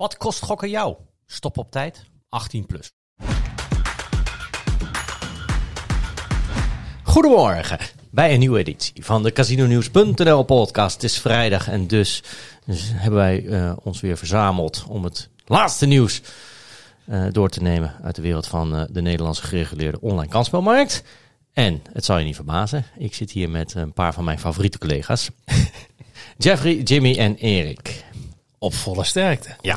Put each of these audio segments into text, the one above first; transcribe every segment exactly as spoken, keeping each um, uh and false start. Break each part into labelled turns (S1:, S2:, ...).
S1: Wat kost gokken jou? Stop op tijd, achttien plus. Goedemorgen bij een nieuwe editie van de Casino Nieuws punt n l podcast. Het is vrijdag en dus, dus hebben wij uh, ons weer verzameld om het laatste nieuws uh, door te nemen uit de wereld van uh, de Nederlandse gereguleerde online kansspelmarkt. En het zal je niet verbazen, ik zit hier met een paar van mijn favoriete collega's. Jeffrey, Jimmy en Erik.
S2: Op volle sterkte.
S1: Ja,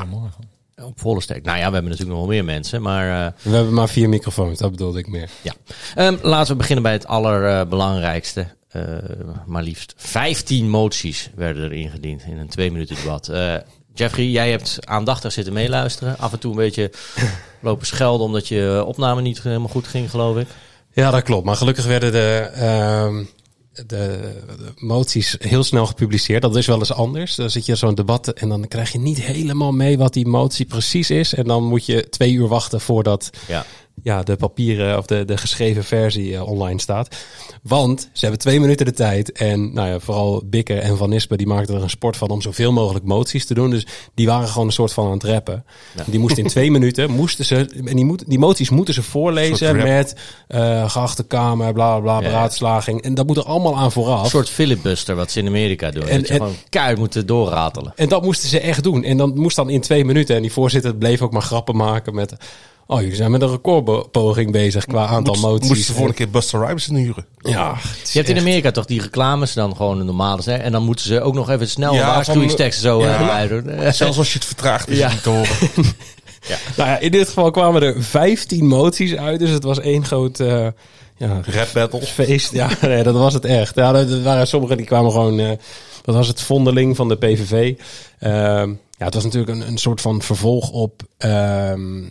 S1: op volle sterkte. Nou ja, we hebben natuurlijk nog wel meer mensen, maar... Uh,
S2: we hebben maar vier microfoons, dat bedoelde ik meer.
S1: Ja. Um, laten we beginnen bij het allerbelangrijkste. Uh, maar liefst vijftien moties werden er ingediend in een twee minuten debat. Uh, Jeffrey, jij hebt aandachtig zitten meeluisteren. Af en toe een beetje lopen schelden omdat je opname niet helemaal goed ging, geloof ik.
S2: Ja, dat klopt. Maar gelukkig werden de... Uh, De, de moties heel snel gepubliceerd. Dat is wel eens anders. Dan zit je zo'n debat en dan krijg je niet helemaal mee wat die motie precies is. En dan moet je twee uur wachten voordat ja. Ja, de papieren of de, de geschreven versie uh, online staat. Want ze hebben twee minuten de tijd. En nou ja, vooral Bikker en Van Nispen die maakten er een sport van om zoveel mogelijk moties te doen. Dus die waren gewoon een soort van aan het rappen. Ja. Die moesten in twee minuten, moesten ze, en die, moet, die moties moeten ze voorlezen met uh, geachte Kamer, bla bla bla, beraadslaging. En dat moet er allemaal aan vooraf.
S1: Een soort filibuster wat ze in Amerika doen. En, dat je en, gewoon keihard moeten doorratelen.
S2: En dat moesten ze echt doen. En dan moest dan in twee minuten. En die voorzitter bleef ook maar grappen maken met... Oh, jullie zijn met een recordpoging bezig qua aantal Moest, moties.
S3: Moesten ze voor een keer Buster Rhymes huren?
S2: Ja.
S1: Je hebt in Amerika toch die reclames dan gewoon een normale zijn. En dan moeten ze ook nog even snel ja, waarschuwingsteksten zo ja, uh, doen.
S3: Zelfs als je het vertraagt is ja. het niet te horen.
S2: Ja. Nou ja, in dit geval kwamen er vijftien moties uit. Dus het was één groot... Uh, ja,
S3: rap battle.
S2: Feest. Ja, nee, dat was het echt. Ja, er waren sommigen die kwamen gewoon... Uh, dat was het vondeling van de P V V. Uh, Ja, het was natuurlijk een, een soort van vervolg op uh,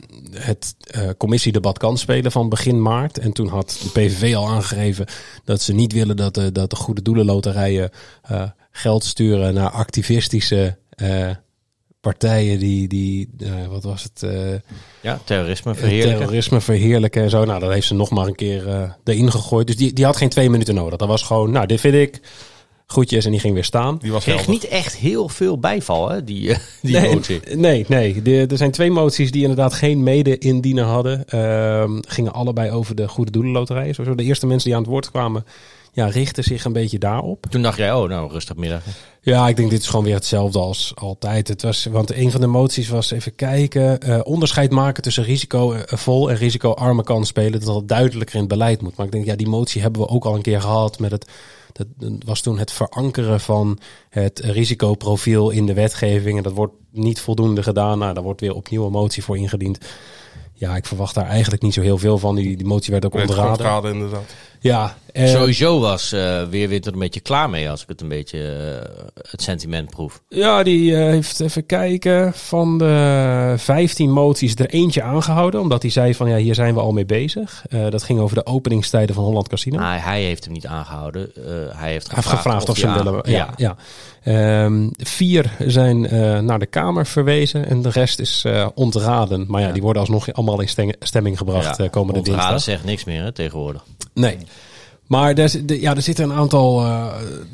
S2: het uh, commissiedebat kansspelen van begin maart. En toen had de P V V al aangegeven dat ze niet willen dat de, dat de goede doelenloterijen uh, geld sturen naar activistische uh, partijen die, die uh, wat was het? Uh,
S1: ja, terrorisme verheerlijken.
S2: Terrorisme verheerlijken en zo. Nou, dat heeft ze nog maar een keer uh, erin gegooid. Dus die, die had geen twee minuten nodig. Dat was gewoon, nou, dit vind ik... Groetjes en die ging weer staan.
S1: Die was kreeg niet echt heel veel bijval, hè, die, die
S2: nee,
S1: motie.
S2: Nee, nee. De, er zijn twee moties die inderdaad geen mede-indiener hadden. Uh, gingen allebei over de goede doelenloterij. Sowieso de eerste mensen die aan het woord kwamen, ja, richten zich een beetje daarop.
S1: Toen dacht jij, oh, nou, rustig middag.
S2: Ja, ik denk dit is gewoon weer hetzelfde als altijd. Het was, want een van de moties was, even kijken, uh, onderscheid maken tussen risicovol en risicoarme kansspelen. Dat dat duidelijker in het beleid moet. Maar ik denk, ja, die motie hebben we ook al een keer gehad met het... Dat was toen het verankeren van het risicoprofiel in de wetgeving. En dat wordt niet voldoende gedaan. Nou, daar wordt weer opnieuw een motie voor ingediend. Ja, ik verwacht daar eigenlijk niet zo heel veel van. Die, die motie werd ook ontraden.
S3: Raden, inderdaad.
S2: Ja,
S1: eh, Sowieso was uh, Weerwind er een beetje klaar mee als ik het een beetje uh, het sentiment proef.
S2: Ja, die uh, heeft even kijken. Van de vijftien moties er eentje aangehouden. Omdat hij zei van ja, hier zijn we al mee bezig. Uh, dat ging over de openingstijden van Holland Casino.
S1: Ah, hij heeft hem niet aangehouden. Uh, hij heeft gevraagd,
S2: heeft gevraagd of, of ze hem willen.
S1: Ja,
S2: ja. ja. Um, vier zijn uh, naar de Kamer verwezen. En de rest is uh, ontraden. Maar ja, ja, die worden alsnog allemaal in stemming gebracht ja, uh, komende dinsdag.
S1: Ontraden zegt niks meer hè, tegenwoordig.
S2: Nee. Maar er, de, ja, er zitten een aantal uh,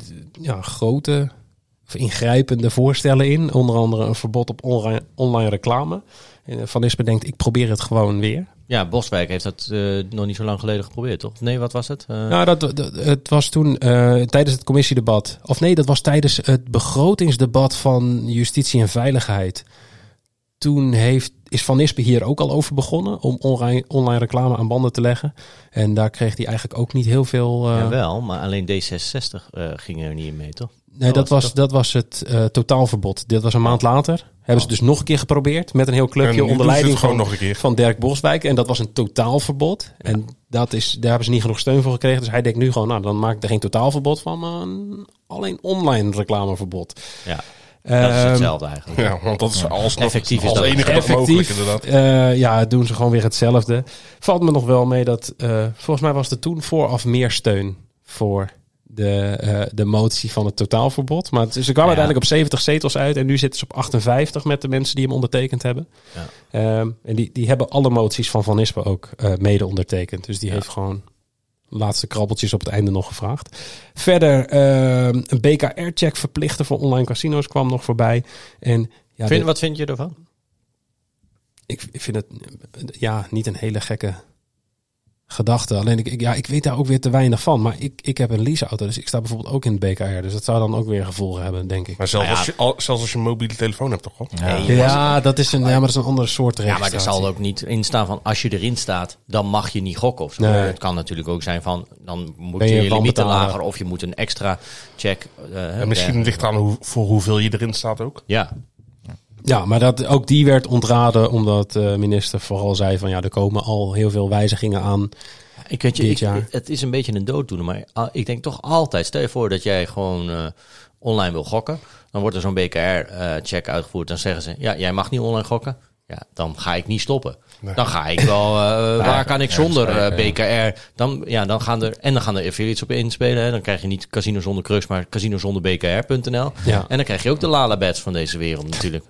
S2: ja, grote of ingrijpende voorstellen in. Onder andere een verbod op online, online reclame. En Van Nispen denkt, ik probeer het gewoon weer.
S1: Ja, Boswijk heeft dat uh, nog niet zo lang geleden geprobeerd, toch? Nee, wat was het? Uh...
S2: Nou, dat, dat, het was toen uh, tijdens het commissiedebat. Of nee, dat was tijdens het begrotingsdebat van Justitie en Veiligheid. Toen heeft, is Van Nispen hier ook al over begonnen om online, online reclame aan banden te leggen. En daar kreeg hij eigenlijk ook niet heel veel... Uh...
S1: Jawel, maar alleen D zesenzestig uh, ging er niet in mee, toch?
S2: Nee, dat was, dat was het uh, totaalverbod. Dit was een maand later. Hebben oh. ze dus nog een keer geprobeerd met een heel clubje onder leiding van, van Dirk Boswijk. En dat was een totaalverbod. Ja. En dat is, daar hebben ze niet genoeg steun voor gekregen. Dus hij denkt nu gewoon, nou dan maak ik er geen totaalverbod van, maar een, alleen online reclameverbod.
S1: Ja. Dat is hetzelfde eigenlijk.
S3: Ja, want dat is als nog,
S1: effectief is
S3: als
S1: dat
S3: enige
S2: effectief,
S3: mogelijk inderdaad.
S2: Uh, ja, doen ze gewoon weer hetzelfde. Valt me nog wel mee dat, uh, volgens mij was er toen vooraf meer steun voor de, uh, de motie van het totaalverbod. Maar het, ze kwamen ja. uiteindelijk op zeventig zetels uit en nu zitten ze op achtenvijftig met de mensen die hem ondertekend hebben. Ja. Um, en die, die hebben alle moties van Van Nispen ook uh, mede ondertekend. Dus die ja. heeft gewoon laatste krabbeltjes op het einde nog gevraagd. Verder uh, een B K R-check verplichten voor online casino's kwam nog voorbij. En ja,
S1: vind,
S2: de,
S1: wat vind je ervan?
S2: ik, ik vind het ja niet een hele gekke gedachte. Alleen ik, ik, ja, ik weet daar ook weer te weinig van. Maar ik, ik heb een leaseauto, dus ik sta bijvoorbeeld ook in het B K R. Dus dat zou dan ook weer gevolgen hebben, denk ik.
S3: Maar zelfs,
S1: Nou ja.
S3: als, je, al, zelfs als je een mobiele telefoon hebt, toch wel?
S1: Ja.
S2: Ja, ja, dat is een, ja, maar dat is een andere soort
S1: Ja, maar er
S2: registratie.
S1: zal ook niet in staan van als je erin staat, dan mag je niet gokken of zo.
S2: Nee.
S1: Het kan natuurlijk ook zijn van dan moet
S2: Ben
S1: je
S2: je
S1: je limieten
S2: wanbetaler?
S1: lager of je moet een extra check. Uh,
S3: En misschien ligt het aan hoe, voor hoeveel je erin staat ook.
S1: Ja,
S2: Ja, maar dat, ook die werd ontraden omdat de minister vooral zei van ja, er komen al heel veel wijzigingen aan.
S1: ik weet je,
S2: Dit
S1: ik,
S2: jaar.
S1: het is een beetje een dooddoener, maar uh, ik denk toch altijd, stel je voor dat jij gewoon uh, online wil gokken, dan wordt er zo'n B K R-check uh, uitgevoerd, dan zeggen ze, ja, jij mag niet online gokken. Ja, dan ga ik niet stoppen.
S3: Nee.
S1: Dan ga ik wel, uh, waar kan ik
S3: ja,
S1: zonder uh,
S3: zeker, ja.
S1: B K R? Dan, ja, dan gaan er, en dan gaan er affiliates op inspelen. Hè. Dan krijg je niet casino zonder crux, maar casino zonder B K R punt n l.
S2: Ja.
S1: En dan krijg je ook de Lala-bets van deze wereld natuurlijk.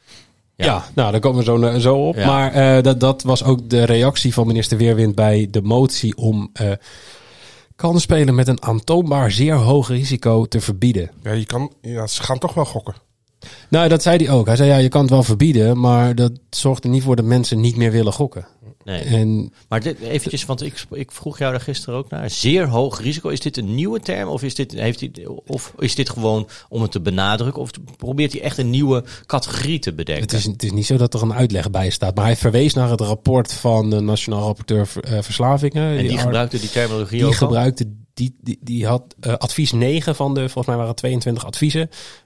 S2: Ja,
S1: Ja.
S2: nou, daar komen we zo, zo op.
S1: Ja.
S2: Maar uh, dat, dat was ook de reactie van minister Weerwind bij de motie om uh, kansspelen met een aantoonbaar zeer hoog risico te verbieden.
S3: Ja, je kan, ja, ze gaan toch wel gokken.
S2: Nou, dat zei hij ook. Hij zei ja, je kan het wel verbieden, maar dat zorgt er niet voor dat mensen niet meer willen gokken.
S1: Nee.
S2: En
S1: Maar dit, eventjes, want ik, ik vroeg jou daar gisteren ook naar. Zeer hoog risico. Is dit een nieuwe term? Of is dit, heeft hij, of is dit gewoon om het te benadrukken? Of probeert hij echt een nieuwe categorie te bedenken?
S2: het is, het is niet zo dat er een uitleg bij staat. Maar hij verwees naar het rapport van de Nationaal Rapporteur uh, Verslavingen.
S1: en die
S2: ar-
S1: gebruikte die terminologie
S2: Die
S1: ook al?
S2: gebruikte, die, die, die had uh, advies negen van de, volgens mij waren het tweeëntwintig adviezen,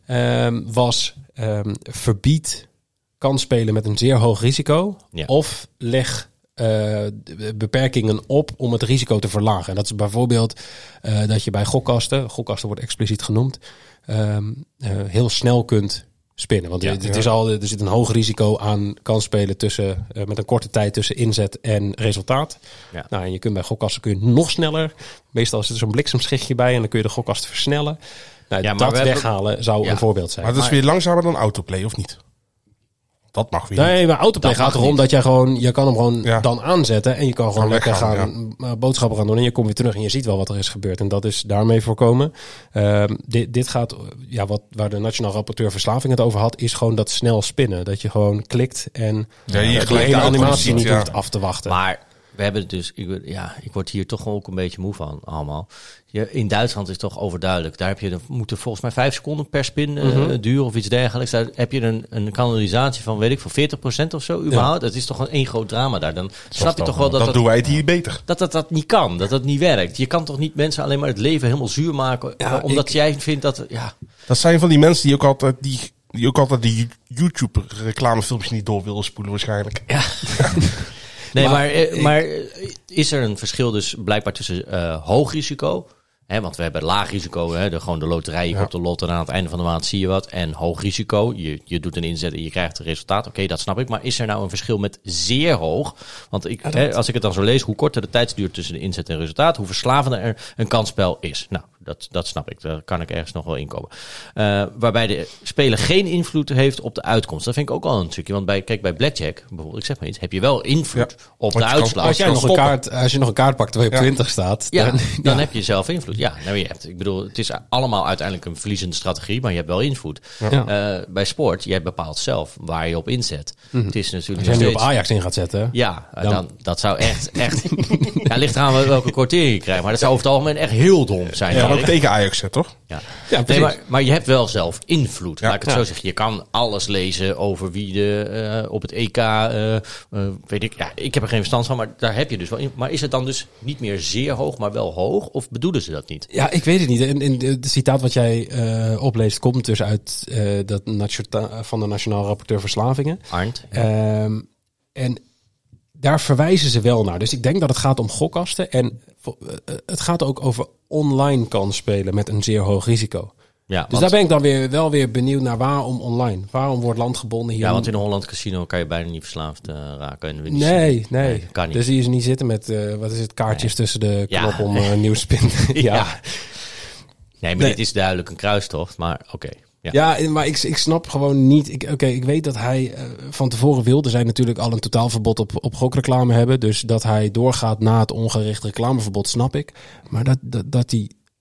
S2: um, was um, verbied kansspelen met een zeer hoog risico.
S1: Ja.
S2: Of leg uh, beperkingen op om het risico te verlagen. En dat is bijvoorbeeld uh, dat je bij gokkasten, gokkasten wordt expliciet genoemd, um, uh, heel snel kunt spinnen. Want
S1: Ja,
S2: het,
S3: ja.
S2: het is al, er zit een hoog risico aan kansspelen tussen, uh, met een korte tijd tussen inzet en resultaat.
S1: Ja.
S2: Nou, en je kunt bij gokkasten kun je nog sneller. Meestal zit er zo'n bliksemschichtje bij en dan kun je de gokkast versnellen. Nou,
S1: Ja, maar
S2: dat
S1: we hebben-
S2: weghalen zou
S1: Ja.
S2: een voorbeeld zijn.
S3: Maar dat is weer langzamer dan autoplay, of niet? Dat mag weer niet.
S2: Nee, maar autoplay
S1: Dat
S2: gaat
S1: mag
S2: erom
S1: niet.
S2: dat jij gewoon, je kan hem gewoon
S3: Ja.
S2: dan aanzetten en je kan gewoon
S3: Kan
S2: lekker
S3: weggaan,
S2: gaan uh, boodschappen gaan doen en je komt weer terug en je ziet wel wat er is gebeurd en dat is daarmee voorkomen. Um, dit, dit gaat, uh, ja, wat waar de Nationaal Rapporteur Verslaving het over had, is gewoon dat snel spinnen. Dat je gewoon klikt en
S3: Ja, je
S2: uh, die
S3: gelijk
S2: hele
S3: de outcome
S2: animatie
S3: ziet,
S2: niet
S3: ja.
S2: hoeft af te wachten.
S1: Maar we hebben het dus, ik, ja, ik word hier toch ook een beetje moe van allemaal. Je, in Duitsland is het toch overduidelijk. Daar heb je, moeten volgens mij vijf seconden per spin uh,
S2: Mhm.
S1: duren of iets dergelijks. Daar heb je een, een kanalisatie van, weet ik, van veertig procent of zo überhaupt. Dat is toch een één groot drama daar. Dan snap je toch wel dat
S3: Dan
S1: dat,
S3: doen wij het hier beter.
S1: dat, dat dat niet kan. Dat dat niet werkt. Je kan toch niet mensen alleen maar het leven helemaal zuur maken.
S2: Ja,
S1: uh, omdat
S2: ik-
S1: jij vindt dat, ja...
S3: Dat zijn van die mensen die ook altijd die, die, ook altijd die YouTube reclamefilmpjes niet door willen spoelen waarschijnlijk.
S1: Nee,
S2: Maar
S1: maar, eh,
S2: ik-
S1: maar eh, is er een verschil dus blijkbaar tussen eh, hoog risico... Hè, want we hebben laag risico, hè, de, gewoon de loterij, je
S3: Ja.
S1: koopt de lot en aan het einde van de maand zie je wat. En hoog risico, je, je doet een inzet en je krijgt het resultaat. Oké, dat snap ik. Maar is er nou een verschil met zeer hoog? Want ik,
S2: Ja, dat-
S1: hè, als ik het dan zo lees, hoe korter de tijdsduur tussen de inzet en resultaat, hoe verslavender er een kansspel is. Nou, dat, dat snap ik. Daar kan ik ergens nog wel inkomen. Uh, waarbij de speler geen invloed heeft op de uitkomst. Dat vind ik ook al een stukje. Want bij, kijk, bij Blackjack, bijvoorbeeld, ik zeg maar iets, heb je wel invloed
S3: Ja,
S1: op
S3: want
S1: de
S3: je kan-
S1: uitslag.
S2: als, jij
S3: kan
S2: nog een
S3: stoppen.
S2: kaart, als je nog een kaart pakt waar je op
S3: Ja.
S2: twintig staat,
S1: Ja,
S2: dan,
S1: dan
S2: ja.
S1: heb je zelf invloed. Ja, nou, je hebt, ik bedoel, het is allemaal uiteindelijk een verliezende strategie, maar je hebt wel invloed.
S2: Ja.
S1: Uh, bij sport, jij bepaalt zelf waar je op inzet.
S2: Mhm.
S1: Het is natuurlijk
S2: Als jij
S1: nog
S2: nu op
S1: steeds...
S2: Ajax in gaat zetten.
S1: Ja, uh,
S2: Dan-
S1: dan, dat zou echt, echt... ja, ligt eraan welke kwartier je krijgt, maar dat zou over het algemeen echt heel dom zijn.
S3: Je kan ook
S1: Erik.
S3: tegen Ajax zetten, toch?
S1: Ja.
S2: Ja,
S1: Nee,
S2: precies.
S1: maar, maar je hebt wel zelf invloed.
S3: Ja.
S1: Laat ik het
S2: Ja.
S1: zo zeggen. Je kan alles lezen over wie de uh, op het E K, uh, uh, weet ik. Ja, ik heb er geen verstand van, maar daar heb je dus wel in. Maar is het dan dus niet meer zeer hoog, maar wel hoog? Of bedoelen ze dat niet?
S2: Ja, ik weet het niet. En, en de, de citaat wat jij uh, opleest komt dus uit uh, dat natiota- van de Nationaal Rapporteur Verslavingen.
S1: Arndt?
S2: Um, en daar verwijzen ze wel naar. Dus ik denk dat het gaat om gokkasten. En vo- uh, het gaat ook over online kansspelen met een zeer hoog risico.
S1: Ja,
S2: Dus
S1: want,
S2: daar ben ik dan weer wel weer benieuwd naar waarom online. Waarom wordt landgebonden hier?
S1: ja, want in een Holland casino kan je bijna niet verslaafd uh, raken. En we niet
S2: Nee,
S1: zien.
S2: nee.
S1: dat kan niet.
S2: Dus zie je ze niet zitten met, uh, wat is het, kaartjes
S1: Nee.
S2: tussen de
S1: Ja.
S2: knop om uh, nieuw spin. ja.
S1: Ja.
S2: ja.
S1: Nee, maar
S2: Nee.
S1: dit is duidelijk een kruistocht. Maar oké. Ja.
S2: Ja, maar ik, ik snap gewoon niet. Oké, okay, ik weet dat hij uh, van tevoren wilde zij natuurlijk al een totaalverbod op, op gokreclame hebben. Dus dat hij doorgaat na het ongericht reclameverbod, snap ik. Maar dat, dat, dat hij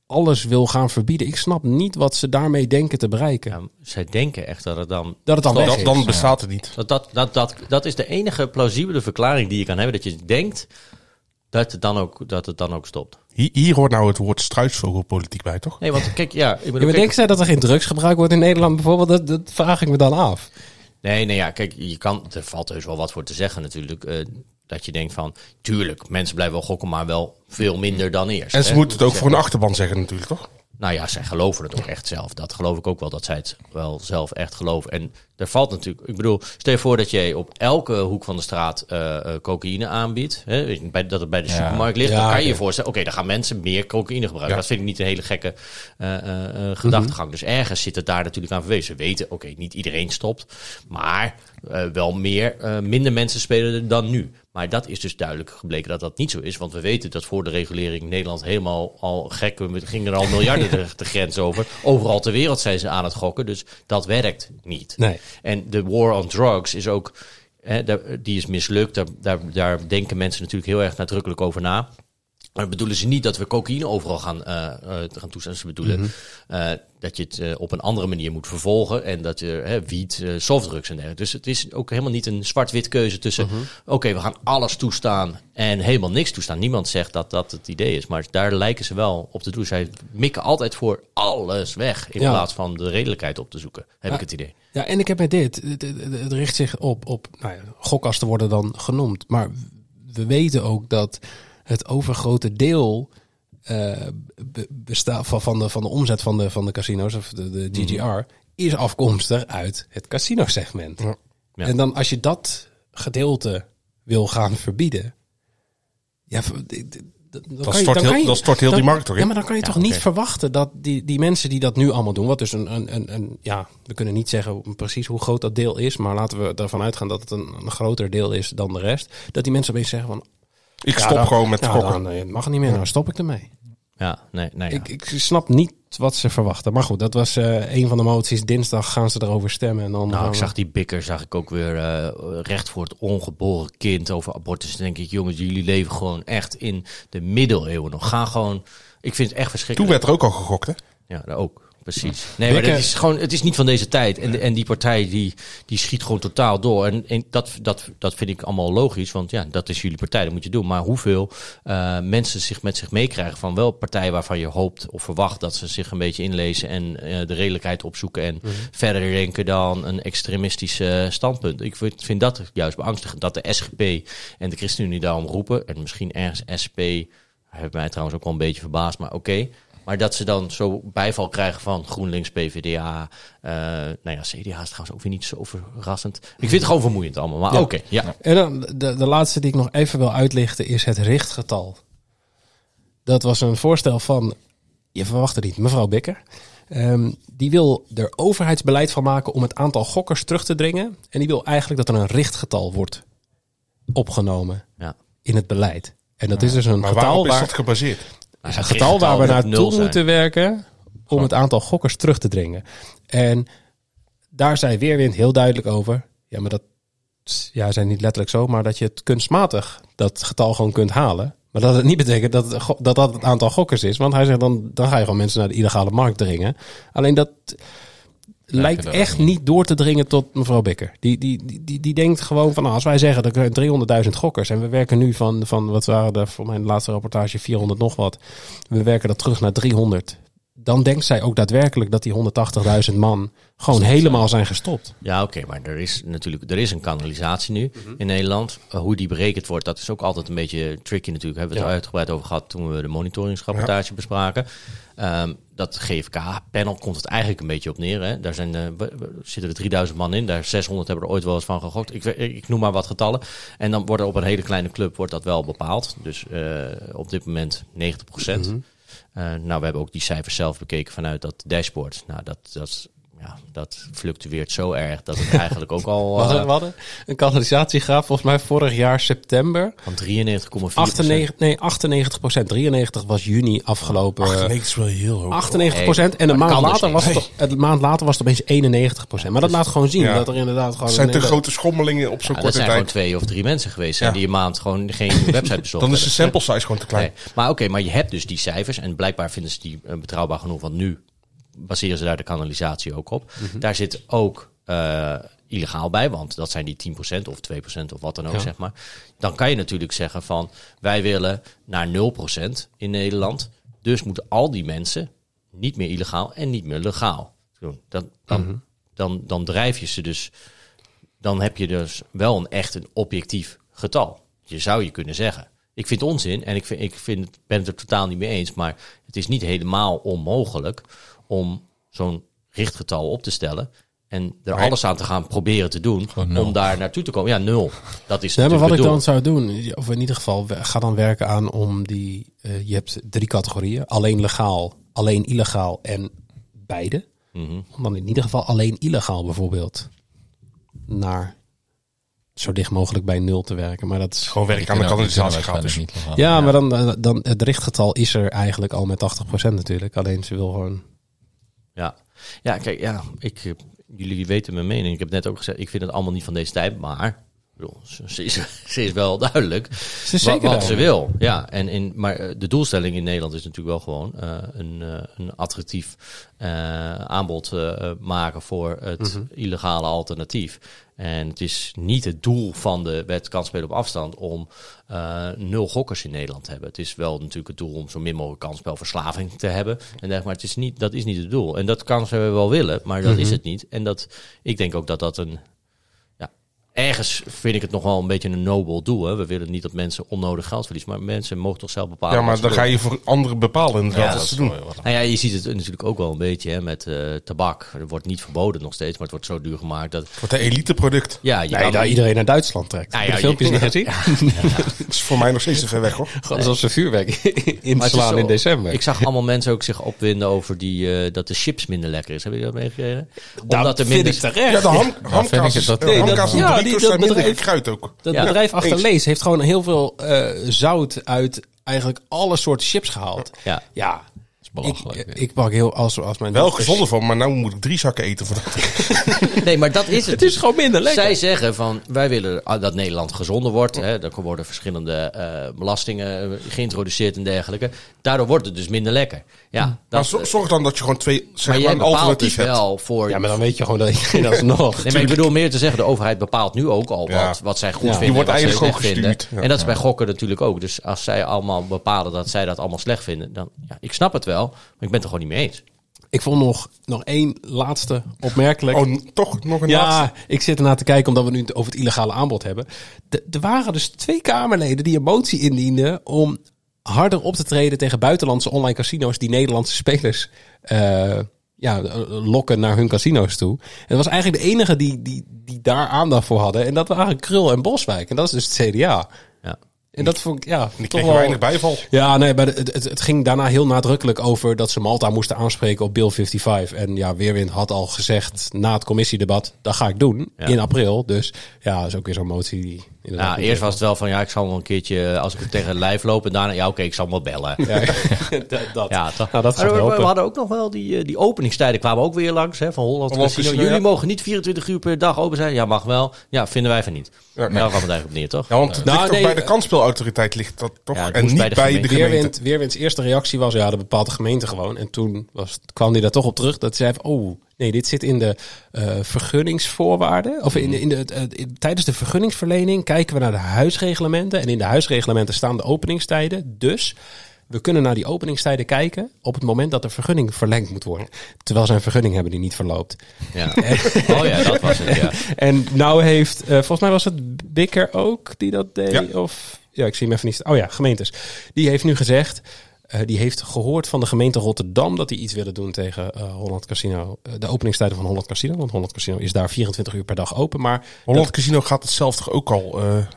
S2: alles wil gaan verbieden. Ik snap niet wat ze daarmee denken te bereiken.
S1: Ja, zij denken echt dat het dan...
S2: Dat het dan weg
S3: Dan,
S2: is.
S3: dan bestaat het niet.
S1: Dat, dat, dat, dat, dat is de enige plausibele verklaring die je kan hebben. Dat je denkt dat het dan ook, dat het dan ook stopt.
S3: Hier, hier hoort nou het woord struisvogelpolitiek bij, toch?
S1: Nee, want kijk, ja... Ik bedoel,
S2: Ja, maar
S1: kijk,
S2: denken zij dat er geen drugs gebruikt wordt in Nederland bijvoorbeeld? Dat, dat vraag ik me dan af.
S1: Nee, nee, ja, kijk, je kan, er valt heus wel wat voor te zeggen natuurlijk. Uh, dat je denkt van, tuurlijk, mensen blijven wel gokken, maar wel veel minder dan eerst.
S3: En ze
S1: hè?
S3: moeten het ook voor een achterban zeggen natuurlijk, toch?
S1: Nou ja, zij geloven het ook echt zelf. Dat geloof ik ook wel, dat zij het wel zelf echt geloven. En er valt natuurlijk... Ik bedoel, stel je voor dat je op elke hoek van de straat uh, uh, cocaïne aanbiedt. Hè, bij, dat het bij de
S4: Ja.
S1: supermarkt ligt.
S2: Ja,
S1: dan kan je
S2: oké.
S1: je voorstellen, oké, okay, dan gaan mensen meer cocaïne gebruiken.
S3: Ja.
S1: Dat vind ik niet een hele gekke uh, uh, uh, gedachtegang. Mm-hmm. Dus ergens zit het daar natuurlijk aan verwezen. Ze weten, oké, okay, niet iedereen stopt. Maar uh, wel meer, uh, minder mensen spelen er dan nu. Maar dat is dus duidelijk gebleken dat dat niet zo is. Want we weten dat voor de regulering Nederland helemaal al gek... We gingen er al miljarden de, de grens over. Overal ter wereld zijn ze aan het gokken. Dus dat werkt niet.
S2: Nee.
S1: En de war on drugs is ook... Hè, die is mislukt. Daar, daar, daar denken mensen natuurlijk heel erg nadrukkelijk over na. Maar bedoelen ze niet dat we cocaïne overal gaan, uh, uh, gaan toestaan. Ze bedoelen mm-hmm. uh, dat je het uh, op een andere manier moet vervolgen. En dat je uh, wiet, uh, softdrugs en dergelijke. Dus het is ook helemaal niet een zwart-wit keuze tussen... Mm-hmm. Oké, okay, we gaan alles toestaan en helemaal niks toestaan. Niemand zegt dat dat het idee is. Maar daar lijken ze wel op te doen. Zij mikken altijd voor alles weg. In ja. plaats van de redelijkheid op te zoeken. Heb ja. ik het idee.
S2: Ja, en ik heb met dit. Het, het, het richt zich op, op nou ja, gokkasten worden dan genoemd. Maar we weten ook dat... het overgrote deel uh, be- bestaat van, van, de, van de omzet van de, van de casino's, of de, de G G R, mm. is afkomstig uit het casino-segment. Ja. Ja. En dan als je dat gedeelte wil gaan verbieden, ja, dan
S3: dat, kan je, stort dan heel, je, dat stort heel
S2: dan,
S3: die markt toch in?
S2: Ja, maar dan kan je ja, toch okay. niet verwachten dat die, die mensen die dat nu allemaal doen, wat dus een, een, een, een, ja, we kunnen niet zeggen precies hoe groot dat deel is, maar laten we ervan uitgaan dat het een, een groter deel is dan de rest, dat die mensen opeens zeggen van,
S3: ik stop ja, dan, gewoon met
S2: ja,
S3: gokken.
S2: Dan, nee, het mag niet meer, nou stop ik ermee.
S1: Ja, nee, nee. Ja.
S2: Ik, ik snap niet wat ze verwachten. Maar goed, dat was uh, een van de moties. Dinsdag gaan ze erover stemmen. En dan
S1: nou, ik
S2: we...
S1: zag die bikker, zag ik ook weer uh, recht voor het ongeboren kind over abortus. Dan denk ik, jongens, jullie leven gewoon echt in de middeleeuwen nog. Ga gewoon, ik vind het echt verschrikkelijk.
S3: Toen werd er ook al gegokt, hè?
S1: Ja, daar ook. Precies. Nee, maar dat is gewoon, het is niet van deze tijd. En, de, en die partij die, die schiet gewoon totaal door. En, en dat, dat, dat vind ik allemaal logisch. Want ja, dat is jullie partij, dat moet je doen. Maar hoeveel uh, mensen zich met zich meekrijgen van wel partijen waarvan je hoopt of verwacht dat ze zich een beetje inlezen en uh, de redelijkheid opzoeken en mm-hmm. verder denken dan een extremistisch uh, standpunt. Ik vind, vind dat juist beangstigend. Dat de S G P en de ChristenUnie daarom roepen. En misschien ergens S P, heeft mij trouwens ook wel een beetje verbaasd, maar oké. Okay. Maar dat ze dan zo bijval krijgen van GroenLinks, P V D A. Uh, nou ja, C D A is trouwens ook weer niet zo verrassend. Ik vind het gewoon vermoeiend allemaal. Maar ja. oké, okay, ja.
S2: En dan de, de laatste die ik nog even wil uitlichten is het richtgetal. Dat was een voorstel van, je verwacht het niet, mevrouw Bikker. Um, die wil er overheidsbeleid van maken om het aantal gokkers terug te dringen. En die wil eigenlijk dat er een richtgetal wordt opgenomen ja. in het beleid. En dat ja. is dus een
S3: maar
S2: getal
S3: waarop
S2: waar...
S3: is dat gebaseerd?
S2: is een getal waar we naartoe moeten werken om Gewoon. het aantal gokkers terug te dringen. En daar zei Weerwind heel duidelijk over. Ja, maar dat ja, zijn niet letterlijk zo, maar dat je het kunstmatig dat getal gewoon kunt halen. Maar dat het niet betekent dat het, dat, dat het aantal gokkers is. Want hij zegt dan, dan ga je gewoon mensen naar de illegale markt dringen. Alleen dat ja, lijkt echt niet. niet door te dringen tot mevrouw Bikker. Die, die, die, die, die denkt gewoon van, nou, als wij zeggen dat er driehonderdduizend gokkers en we werken nu van, van wat waren er voor mijn laatste rapportage vierhonderd nog wat. We werken dat terug naar driehonderd. Dan denkt zij ook daadwerkelijk dat die honderdtachtigduizend man gewoon helemaal zijn gestopt.
S1: Ja, oké, okay, maar er is natuurlijk er is een kanalisatie nu mm-hmm. in Nederland. Uh, hoe die berekend wordt, dat is ook altijd een beetje tricky natuurlijk. Hebben we het ja. er uitgebreid over gehad toen we de monitoringsrapportage ja. bespraken. Um, dat G F K-panel komt het eigenlijk een beetje op neer. Hè. Daar zijn, uh, zitten er drieduizend man in. Daar zeshonderd hebben er ooit wel eens van gegokt. Ik, ik noem maar wat getallen. En dan wordt er op een hele kleine club wordt dat wel bepaald. Dus uh, op dit moment negentig procent. Mm-hmm. Uh, nou, we hebben ook die cijfers zelf bekeken vanuit dat dashboard. Nou, dat, dat, ja, ja, dat fluctueert zo erg dat het eigenlijk ook al...
S2: We hadden,
S1: Uh,
S2: we hadden een kanalisatiegraaf volgens mij vorig jaar september.
S1: van drieënnegentig komma vier procent.
S2: achtennegentig, nee, achtennegentig procent. drieënnegentig was juni afgelopen.
S3: achtennegentig is wel heel hoog.
S2: achtennegentig procent. En een
S1: maar dat
S2: maand,
S1: kan dus
S2: later
S1: niet.
S2: was het, een maand later was het opeens eenennegentig procent. Maar dat laat gewoon zien
S3: Ja.
S2: dat er inderdaad gewoon...
S3: Het zijn
S2: een
S3: te
S2: hele-
S3: grote schommelingen op zo'n
S1: Ja, dat
S3: korte
S1: zijn gewoon
S3: tijd.
S1: twee of drie mensen geweest zijn
S3: Ja.
S1: die een maand gewoon geen website bezochten.
S3: Dan is de sample size gewoon te klein.
S1: Nee. Maar oké, maar je hebt dus die cijfers en blijkbaar vinden ze die uh, betrouwbaar genoeg, want nu baseren ze daar de kanalisatie ook op.
S2: Mhm.
S1: Daar zit ook uh, illegaal bij, want dat zijn die tien procent of twee procent of wat dan ook,
S2: Ja.
S1: zeg maar. Dan kan je natuurlijk zeggen van, wij willen naar nul procent in Nederland. Dus moeten al die mensen niet meer illegaal en niet meer legaal doen. Dan, dan,
S2: Mhm.
S1: dan, dan drijf je ze dus, dan heb je dus wel een echt een objectief getal. Je zou je kunnen zeggen. Ik vind het onzin en ik, vind, ik vind, ben het er totaal niet mee eens. Maar het is niet helemaal onmogelijk om zo'n richtgetal op te stellen. En er
S3: Maar-
S1: alles aan te gaan proberen te doen
S4: Gewoon nul.
S1: om daar naartoe te komen. Ja, nul. Dat is
S2: Nee, maar wat ik
S1: natuurlijk
S2: dan
S1: het doel.
S2: zou doen, of in ieder geval, we- ga dan werken aan om die... Uh, je hebt drie categorieën. Alleen legaal, alleen illegaal en beide.
S1: Mhm.
S2: Om dan in ieder geval alleen illegaal bijvoorbeeld naar zo dicht mogelijk bij nul te werken. Maar dat is...
S3: Gewoon werken aan de kanalisatiegraad. Dus.
S4: niet legaal.
S2: Ja, maar dan, dan, dan het richtgetal is er eigenlijk al met tachtig procent natuurlijk. Alleen ze wil gewoon...
S1: Ja. ja, kijk, ja, ik, eh, jullie weten mijn mening. Ik heb net ook gezegd, ik vind het allemaal niet van deze tijd. Maar ik bedoel, ze, ze, is, ze is wel duidelijk.
S2: Ze is
S1: Wat,
S2: zeker
S1: wat ze
S2: duidelijk.
S1: wil. Ja, en in, maar eh, de doelstelling in Nederland is natuurlijk wel gewoon uh, een, uh, een attractief uh, aanbod uh, maken voor het
S2: Mhm.
S1: illegale alternatief. En het is niet het doel van de wet kansspelen op afstand om uh, nul gokkers in Nederland te hebben. Het is wel natuurlijk het doel om zo min mogelijk kansspelverslaving te hebben. En dergelijke, maar het is niet, dat is niet het doel. En dat kan ze wel willen, maar dat
S2: Mhm.
S1: is het niet. En dat, ik denk ook dat dat een... Ergens vind ik het nog wel een beetje een nobel doel. Hè. We willen niet dat mensen onnodig geld verliezen. Maar mensen mogen toch zelf bepalen.
S3: Ja, maar
S1: wat ze
S3: dan ga
S1: willen.
S3: je voor anderen bepalen inderdaad
S1: Ja,
S3: wat
S1: dat
S3: ze
S1: is
S3: doen.
S1: Nou ja, je ziet het natuurlijk ook wel een beetje hè, met uh, tabak. Het wordt niet verboden nog steeds, maar het wordt zo duur gemaakt. Dat,
S3: Wat een eliteproduct.
S1: ja, je
S2: Nee,
S1: kan
S2: daar iedereen naar Duitsland trekt.
S1: Nou
S2: Heb
S1: ja,
S2: je de filmpjes
S1: je-
S2: niet gezien?
S3: Dat is voor mij nog steeds te ver weg, hoor.
S2: Gewoon alsof ze vuurwerk
S1: Maar het is
S2: inslaan
S1: zo-
S2: in december.
S1: Ik zag allemaal mensen ook zich opwinden over die, uh, dat de chips minder lekker is. Hebben jullie dat meegekregen?
S2: Dat
S1: Omdat er
S2: vind
S1: minder...
S2: ik terecht.
S3: Ja, de ham,
S4: vind ik
S3: hamkaas
S4: het
S3: is-
S4: dat-
S3: de
S4: Nee, dat-
S3: hamkaas en
S2: ja,
S3: Doritos
S2: die- dat
S3: zijn minder
S2: bedrijf-
S3: gekruid ook.
S2: Dat
S1: Ja,
S2: bedrijf achter
S3: eens.
S2: Lees heeft gewoon heel veel uh, zout uit eigenlijk alle soorten chips gehaald.
S1: Ja.
S2: Ja,
S4: Dat is belachelijk.
S2: ik, ik pak heel als, als mijn
S3: Wel
S2: dochters-
S3: gezonder van, maar nou moet ik drie zakken eten. Voor dat.
S1: Nee, maar dat is het.
S2: Het is gewoon minder lekker.
S1: Zij zeggen van, wij willen dat Nederland gezonder wordt. Hè. Er worden verschillende uh, belastingen uh, geïntroduceerd en dergelijke. Daardoor wordt het dus minder lekker. Ja,
S3: Maar
S1: dat,
S3: zo- zorg dan dat je gewoon twee,
S1: maar
S3: zeg maar,
S1: jij
S3: een
S1: bepaalt
S3: alternatief
S1: dus
S3: hebt.
S1: wel voor...
S2: Ja, maar dan weet je gewoon dat je dat nog.
S1: Nee, maar ik bedoel meer te zeggen, de overheid bepaalt nu ook al
S3: Ja.
S1: wat, wat zij goed
S2: Ja.
S1: vinden.
S3: Je wordt
S1: en wat zij
S3: eigenlijk
S1: slecht
S3: gewoon
S1: vinden.
S3: gestuurd. Ja.
S1: En dat is bij gokken natuurlijk ook. Dus als zij allemaal bepalen dat zij dat allemaal slecht vinden, dan, ja, ik snap het wel, maar ik ben het er gewoon niet mee eens.
S2: Ik vond nog, nog één laatste opmerkelijk.
S3: Oh, toch nog een
S2: Ja,
S3: laatste?
S2: ik zit ernaar te kijken omdat we nu het over het illegale aanbod hebben. De- Er waren dus twee Kamerleden die een motie indienden om harder op te treden tegen buitenlandse online casino's die Nederlandse spelers uh, ja, lokken naar hun casino's toe. En dat was eigenlijk de enige die, die, die daar aandacht voor hadden. En dat waren Krul en Boswijk. En dat is dus het C D A.
S1: Ja.
S2: En dat vond ik, ja,
S3: Die
S2: toch
S3: kregen
S2: wel...
S3: weinig bijval.
S2: Ja, nee, maar het, het, het ging daarna heel nadrukkelijk over dat ze Malta moesten aanspreken op Bill vijfenvijftig. En ja, Weerwind had al gezegd na het commissiedebat, dat ga ik doen
S1: Ja.
S2: in april. Dus ja, dat is ook weer zo'n motie die... inderdaad
S1: Nou,
S2: niet
S1: eerst was het wel van, ja, ik zal wel een keertje, als ik het tegen lijf loop en daarna, ja, oké, okay, ik zal hem wel bellen.
S2: Ja, dat, dat.
S1: Ja, toch?
S2: Nou, dat gaat
S1: Maar we,
S2: helpen.
S1: we hadden ook nog wel die, eh, die openingstijden kwamen ook weer langs hè, van Holland
S3: Holland
S1: Casino.
S3: Casino,
S1: Jullie
S3: ja.
S1: mogen niet vierentwintig uur per dag open zijn. Ja, mag wel. Ja, vinden wij van niet.
S3: Ja,
S1: Daar kwam het eigenlijk op neer, toch?
S3: Ja, want het
S2: Nou,
S3: ligt toch
S2: nee,
S3: bij de kansspelautoriteit ligt dat toch?
S1: Ja, het
S3: en
S1: moest
S3: niet
S1: bij de
S3: bij de
S1: gemeente.
S3: gemeente.
S2: Weerwind, Weerwinds eerste reactie was, ja, dat bepaalt de gemeente gewoon. En toen was, kwam hij daar toch op terug dat hij zei, van, oh, nee, dit zit in de uh, vergunningsvoorwaarden. Of in de, in de, uh, in, tijdens de vergunningsverlening kijken we naar de huisreglementen. En in de huisreglementen staan de openingstijden. Dus we kunnen naar die openingstijden kijken op het moment dat de vergunning verlengd moet worden. Terwijl zijn vergunning hebben die niet verloopt.
S1: Ja. Oh ja, dat was het, ja.
S2: En nou heeft, uh, volgens mij was het Bikker ook die dat deed.
S3: Ja.
S2: Of, ja, ik zie hem even niet. Oh ja, gemeentes. Die heeft nu gezegd, uh, die heeft gehoord van de gemeente Rotterdam dat die iets willen doen tegen uh, Holland Casino. Uh, de openingstijden van Holland Casino. Want Holland Casino is daar vierentwintig uur per dag open. Maar
S3: Holland
S2: dat-
S3: Casino gaat het zelf toch ook al... Uh,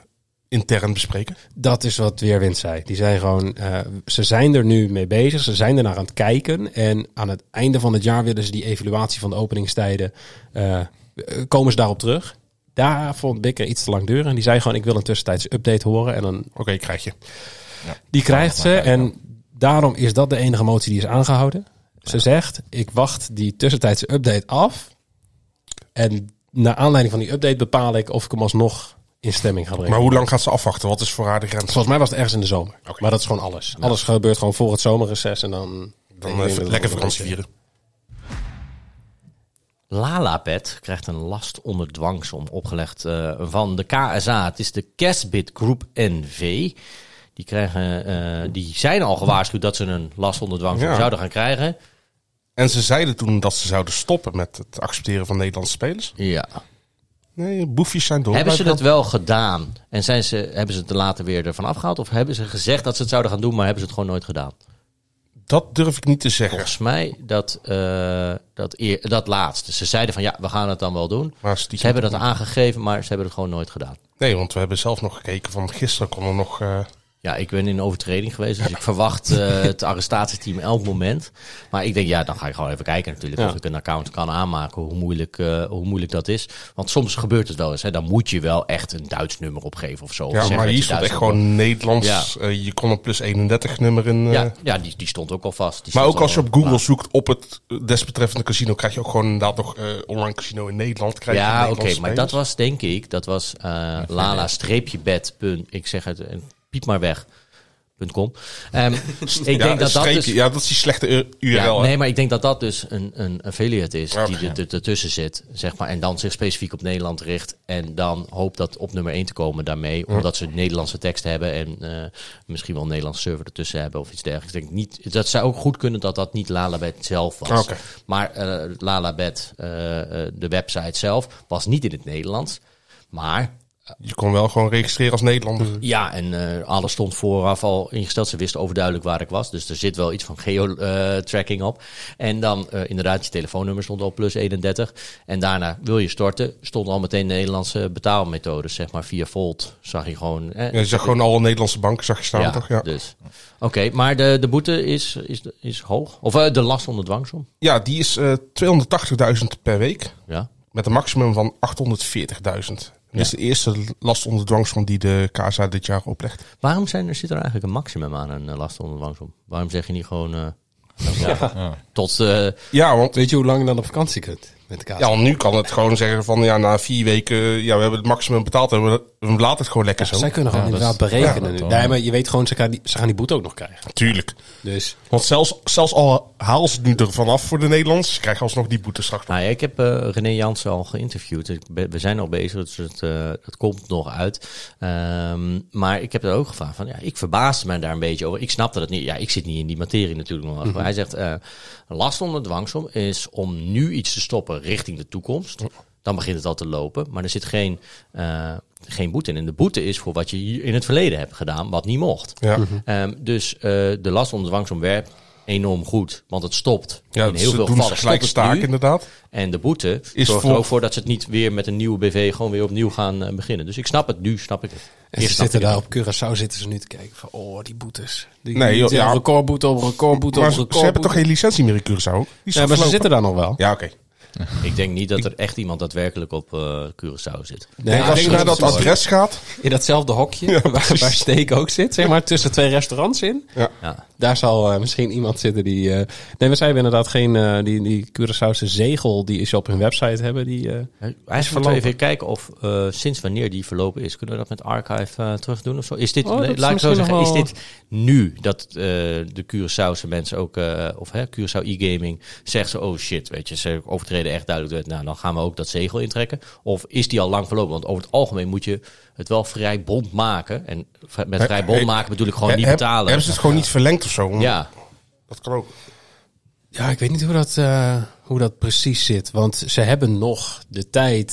S3: intern bespreken?
S2: Dat is wat Weerwind zei. Die zei gewoon, uh, ze zijn er nu mee bezig. Ze zijn er naar aan het kijken. En aan het einde van het jaar willen ze die evaluatie van de openingstijden. Uh, komen ze daarop terug. Daar vond Bikker iets te lang duren. En die zei gewoon, ik wil een tussentijdse update horen. En dan,
S3: Oké, okay, krijg je.
S2: Ja. Die krijgt ze. En daarom is dat de enige motie die is aangehouden. Ze ja. zegt, ik wacht die tussentijdse update af. En naar aanleiding van die update bepaal ik of ik hem alsnog in stemming ga brengen.
S3: Maar hoe lang gaat ze afwachten? Wat is voor haar de grens?
S2: Volgens mij was het ergens in de zomer. Okay. Maar dat is gewoon alles. Ja. Alles gebeurt gewoon voor het zomerreces en dan...
S3: Dan even lekker vakantie vieren.
S1: Lalapet krijgt een last onder dwangsom opgelegd uh, van de K S A. Het is de Cashbit Group N V. Die, krijgen, uh, die zijn al gewaarschuwd dat ze een last onder dwangsom ja. zouden gaan krijgen.
S3: En ze zeiden toen dat ze zouden stoppen met het accepteren van Nederlandse spelers.
S1: Ja.
S3: Nee, boefjes zijn door.
S1: Hebben ze dat wel gedaan? En zijn ze, hebben ze het later weer ervan afgehaald? Of hebben ze gezegd dat ze het zouden gaan doen, maar hebben ze het gewoon nooit gedaan?
S3: Dat durf ik niet te zeggen.
S1: Volgens mij dat, uh, dat, eer, dat laatste. Ze zeiden van ja, we gaan het dan wel doen. Maar ze hebben dat aangegeven, maar ze hebben het gewoon nooit gedaan.
S3: Nee, want we hebben zelf nog gekeken van gisteren kon er nog... Uh...
S1: Ja, ik ben in overtreding geweest, dus ik verwacht uh, het arrestatieteam elk moment. Maar ik denk, ja, dan ga ik gewoon even kijken natuurlijk ja. of ik een account kan aanmaken, hoe moeilijk, uh, hoe moeilijk dat is. Want soms gebeurt het wel eens, hè. Dan moet je wel echt een Duits nummer opgeven of zo.
S3: Ja,
S1: of
S3: maar hier stond echt gewoon Nederlands. Ja. Uh, je kon een plus eenendertig nummer in. Uh...
S1: Ja, ja die, die stond ook al vast. Die
S3: maar ook als je op Google
S1: klaar.
S3: zoekt op het desbetreffende casino, krijg je ook gewoon inderdaad nog uh, online casino in Nederland. Krijg
S1: ja,
S3: oké,
S1: okay, maar dat was denk ik, dat was uh, lala-bet. Ik zeg het, piep maar weg. .com. Um, ik
S3: ja,
S1: denk dat dat dus,
S3: ja, dat is die slechte U R L.
S1: Ja, nee, maar ik denk dat dat dus een, een affiliate is
S3: okay.
S1: die er, ertussen zit, zeg maar, en dan zich specifiek op Nederland richt en dan hoopt dat op nummer één te komen daarmee, ja. omdat ze Nederlandse tekst hebben en uh, misschien wel een Nederlandse server ertussen hebben of iets dergelijks. Ik denk niet, dat zou ook goed kunnen dat dat niet Lalabet zelf was,
S3: okay.
S1: maar uh, Lalabet, uh, uh, de website zelf, was niet in het Nederlands, maar
S3: je kon wel gewoon registreren als Nederlander.
S1: Ja, en uh, alles stond vooraf al ingesteld. Ze wisten overduidelijk waar ik was. Dus er zit wel iets van geo-tracking uh, op. En dan uh, inderdaad, je telefoonnummer stond al plus eenendertig. En daarna, wil je storten, stond al meteen Nederlandse betaalmethodes. Zeg maar via Volt zag je gewoon... Eh,
S3: ja, je zag gewoon alle Nederlandse banken zag je staan,
S1: ja,
S3: toch? Ja,
S1: dus. Oké, okay, maar de, de boete is, is, is hoog? Of uh, de last onder dwangsom?
S3: Ja, die is uh, tweehonderdtachtigduizend per week.
S1: Ja.
S3: Met een maximum van achthonderdveertigduizend. Dat is ja. de eerste last onder dwangsom die de K S A dit jaar oplegt.
S1: Waarom zijn er, zit er eigenlijk een maximum aan een uh, last onder dwangsom? Waarom zeg je niet gewoon... Uh, ja, ja. Tot... Uh,
S3: ja, want...
S2: Weet je hoe lang je dan op vakantie kunt met de K S A?
S3: Ja, nu kan het gewoon zeggen van... Ja, na vier weken... Ja, we hebben het maximum betaald. En we, we laten het gewoon lekker
S2: ja,
S3: zo.
S2: Zij kunnen gewoon ja, inderdaad is, berekenen. Ja, nee, maar je weet gewoon, ze gaan, die, ze gaan die boete ook nog krijgen.
S3: Tuurlijk.
S2: Dus.
S3: Want zelfs, zelfs al halen ze het nu ervan af voor de Nederlanders... Ze krijgen alsnog die boete straks.
S1: Nou ja, ik heb uh, René Jansen al geïnterviewd. We zijn al bezig, dus het, uh, het komt nog uit. Um, maar ik heb er ook gevraagd van... Ja, ik verbaasde me daar een beetje over. Ik snapte dat niet. Ja, ik zit niet in die materie natuurlijk nog. Mm-hmm. Hij zegt, uh, last onder dwangsom is om nu iets te stoppen richting de toekomst. Dan begint het al te lopen. Maar er zit geen, uh, geen boete in. En de boete is voor wat je hier in het verleden hebt gedaan, wat niet mocht.
S3: Ja. Mm-hmm.
S1: Um, dus uh, de last onder dwangsom werkt enorm goed, want het stopt.
S3: Ja,
S1: in heel veel gevallen
S3: gelijk staken inderdaad.
S1: En de boete is zorgt voor... er ook voor dat ze het niet weer met een nieuwe B V gewoon weer opnieuw gaan uh, beginnen. Dus ik snap het, nu snap ik het.
S2: En ze zitten daar op Curaçao zitten ze nu te kijken van, oh, die boetes. Die,
S3: nee, joh,
S2: die
S3: ja.
S2: recordboete op recordboete op
S3: maar
S2: recordboete.
S3: Ze hebben toch geen licentie meer in Curaçao?
S2: Ja, maar ze zitten daar nog wel.
S3: Ja, oké. Okay.
S1: Ik denk niet dat er echt iemand daadwerkelijk op uh, Curaçao zit.
S3: Nee, ja, als je naar dat adres gaat...
S2: In datzelfde hokje, ja, waar, waar Steek ook zit, zeg maar, tussen twee restaurants in.
S3: Ja.
S1: Ja.
S2: Daar zal uh, misschien iemand zitten die... Uh, nee, we zijn inderdaad geen... Uh, die, die Curaçaose zegel die ze op hun website hebben, die uh,
S1: Eigenlijk moeten we even kijken of uh, sinds wanneer die verlopen is. Kunnen we dat met Archive uh, terug doen of zo? Is dit,
S2: oh,
S1: nee, laat ik zo zeggen, wel... is dit nu dat uh, de Curaçaose mensen ook... Uh, of hè, Curaçao e-gaming zegt ze, oh shit, weet je, ze overtreden echt duidelijk. Nou, dan gaan we ook dat zegel intrekken. Of is die al lang verlopen? Want over het algemeen moet je het wel vrij bond maken. En met vrij bond maken bedoel ik gewoon niet betalen.
S3: Hebben ze het gewoon niet verlengd of zo?
S1: Ja.
S3: Dat kan ook.
S2: Ja, ik weet niet hoe dat, uh, hoe dat precies zit. Want ze hebben nog de tijd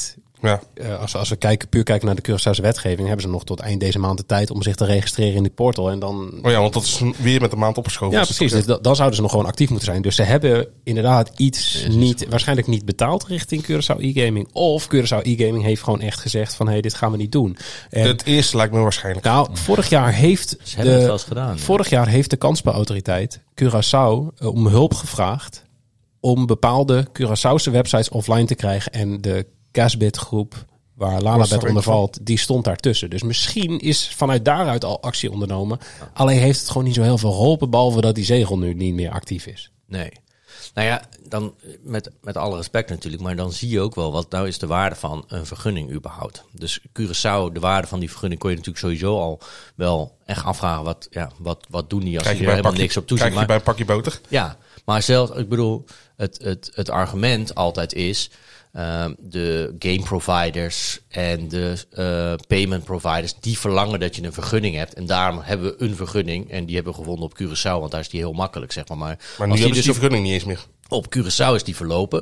S3: Ja.
S2: Uh, als, als we kijken, puur kijken naar de Curaçaose wetgeving, hebben ze nog tot eind deze maand de tijd om zich te registreren in die portal. En dan...
S3: Oh ja, want dat is weer met een maand opgeschoven.
S2: Ja, precies. Dus da- dan zouden ze nog gewoon actief moeten zijn. Dus ze hebben inderdaad iets
S1: Jezus.
S2: niet, waarschijnlijk niet betaald richting Curaçao e-gaming. Of Curaçao e-gaming heeft gewoon echt gezegd van, hé, hey, dit gaan we niet doen. En,
S3: Het eerste lijkt me waarschijnlijk.
S2: nou, vorig jaar heeft
S1: Ze hebben het wel
S2: de,
S1: eens gedaan.
S2: vorig jaar heeft de kansspelautoriteit Curaçao uh, om hulp gevraagd om bepaalde Curaçaose websites offline te krijgen. En de Casbit groep waar Lalabet onder valt, die stond daartussen. Dus misschien is vanuit daaruit al actie ondernomen. Ja. Alleen heeft het gewoon niet zo heel veel geholpen, behalve dat die zegel nu niet meer actief is.
S1: Nee. Nou ja, dan met, met alle respect natuurlijk, maar dan zie je ook wel wat nou is de waarde van een vergunning überhaupt. Dus Curaçao, de waarde van die vergunning kon je natuurlijk sowieso al wel echt afvragen. Wat, ja, wat, wat doen die als
S3: Krijg
S1: je
S3: je
S1: er
S3: bij
S1: helemaal
S3: pakje,
S1: niks op toeziet.
S3: krijg je bij een pakje boter?
S1: Ja, maar zelfs, ik bedoel, het, het, het argument altijd is, uh, de game providers en de uh, payment providers, die verlangen dat je een vergunning hebt. En daarom hebben we een vergunning en die hebben we gevonden op Curaçao, want daar is die heel makkelijk, zeg maar. Maar,
S3: Maar nu
S1: als
S3: hebben
S1: die
S3: ze
S1: dus
S3: die vergunning niet eens meer.
S1: op, op Curaçao is die verlopen.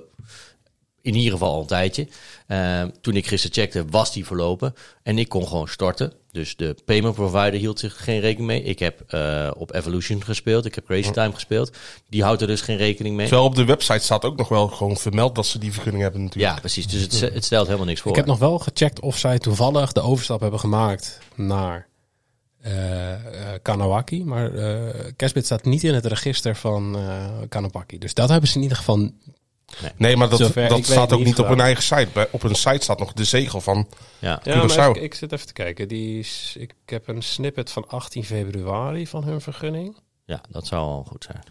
S1: In ieder geval al een tijdje. Uh, toen ik gisteren checkte, was die verlopen. En ik kon gewoon storten. Dus de payment provider hield zich geen rekening mee. Ik heb uh, op Evolution gespeeld. Ik heb Crazy Time gespeeld. Die houdt er dus geen rekening mee.
S3: Terwijl op de website staat ook nog wel gewoon vermeld dat ze die vergunning hebben natuurlijk.
S1: Ja, precies. Dus het, het stelt helemaal niks voor.
S2: Ik heb nog wel gecheckt of zij toevallig de overstap hebben gemaakt naar uh, uh, Kanawaki. Maar uh, Casbit staat niet in het register van uh, Kanawaki. Dus dat hebben ze in ieder geval...
S1: Nee,
S3: nee maar dat,
S2: Zover,
S3: dat
S2: ik
S3: staat
S2: weet
S3: ook
S2: niet
S3: niet op
S2: gedaan.
S3: hun eigen site. Bij, op hun site staat nog de zegel van
S1: ja.
S2: Ja,
S3: Curaçao.
S2: maar ik, ik zit even te kijken. Die is, ik heb een snippet van achttien februari van hun vergunning.
S1: Ja, dat zou al goed zijn.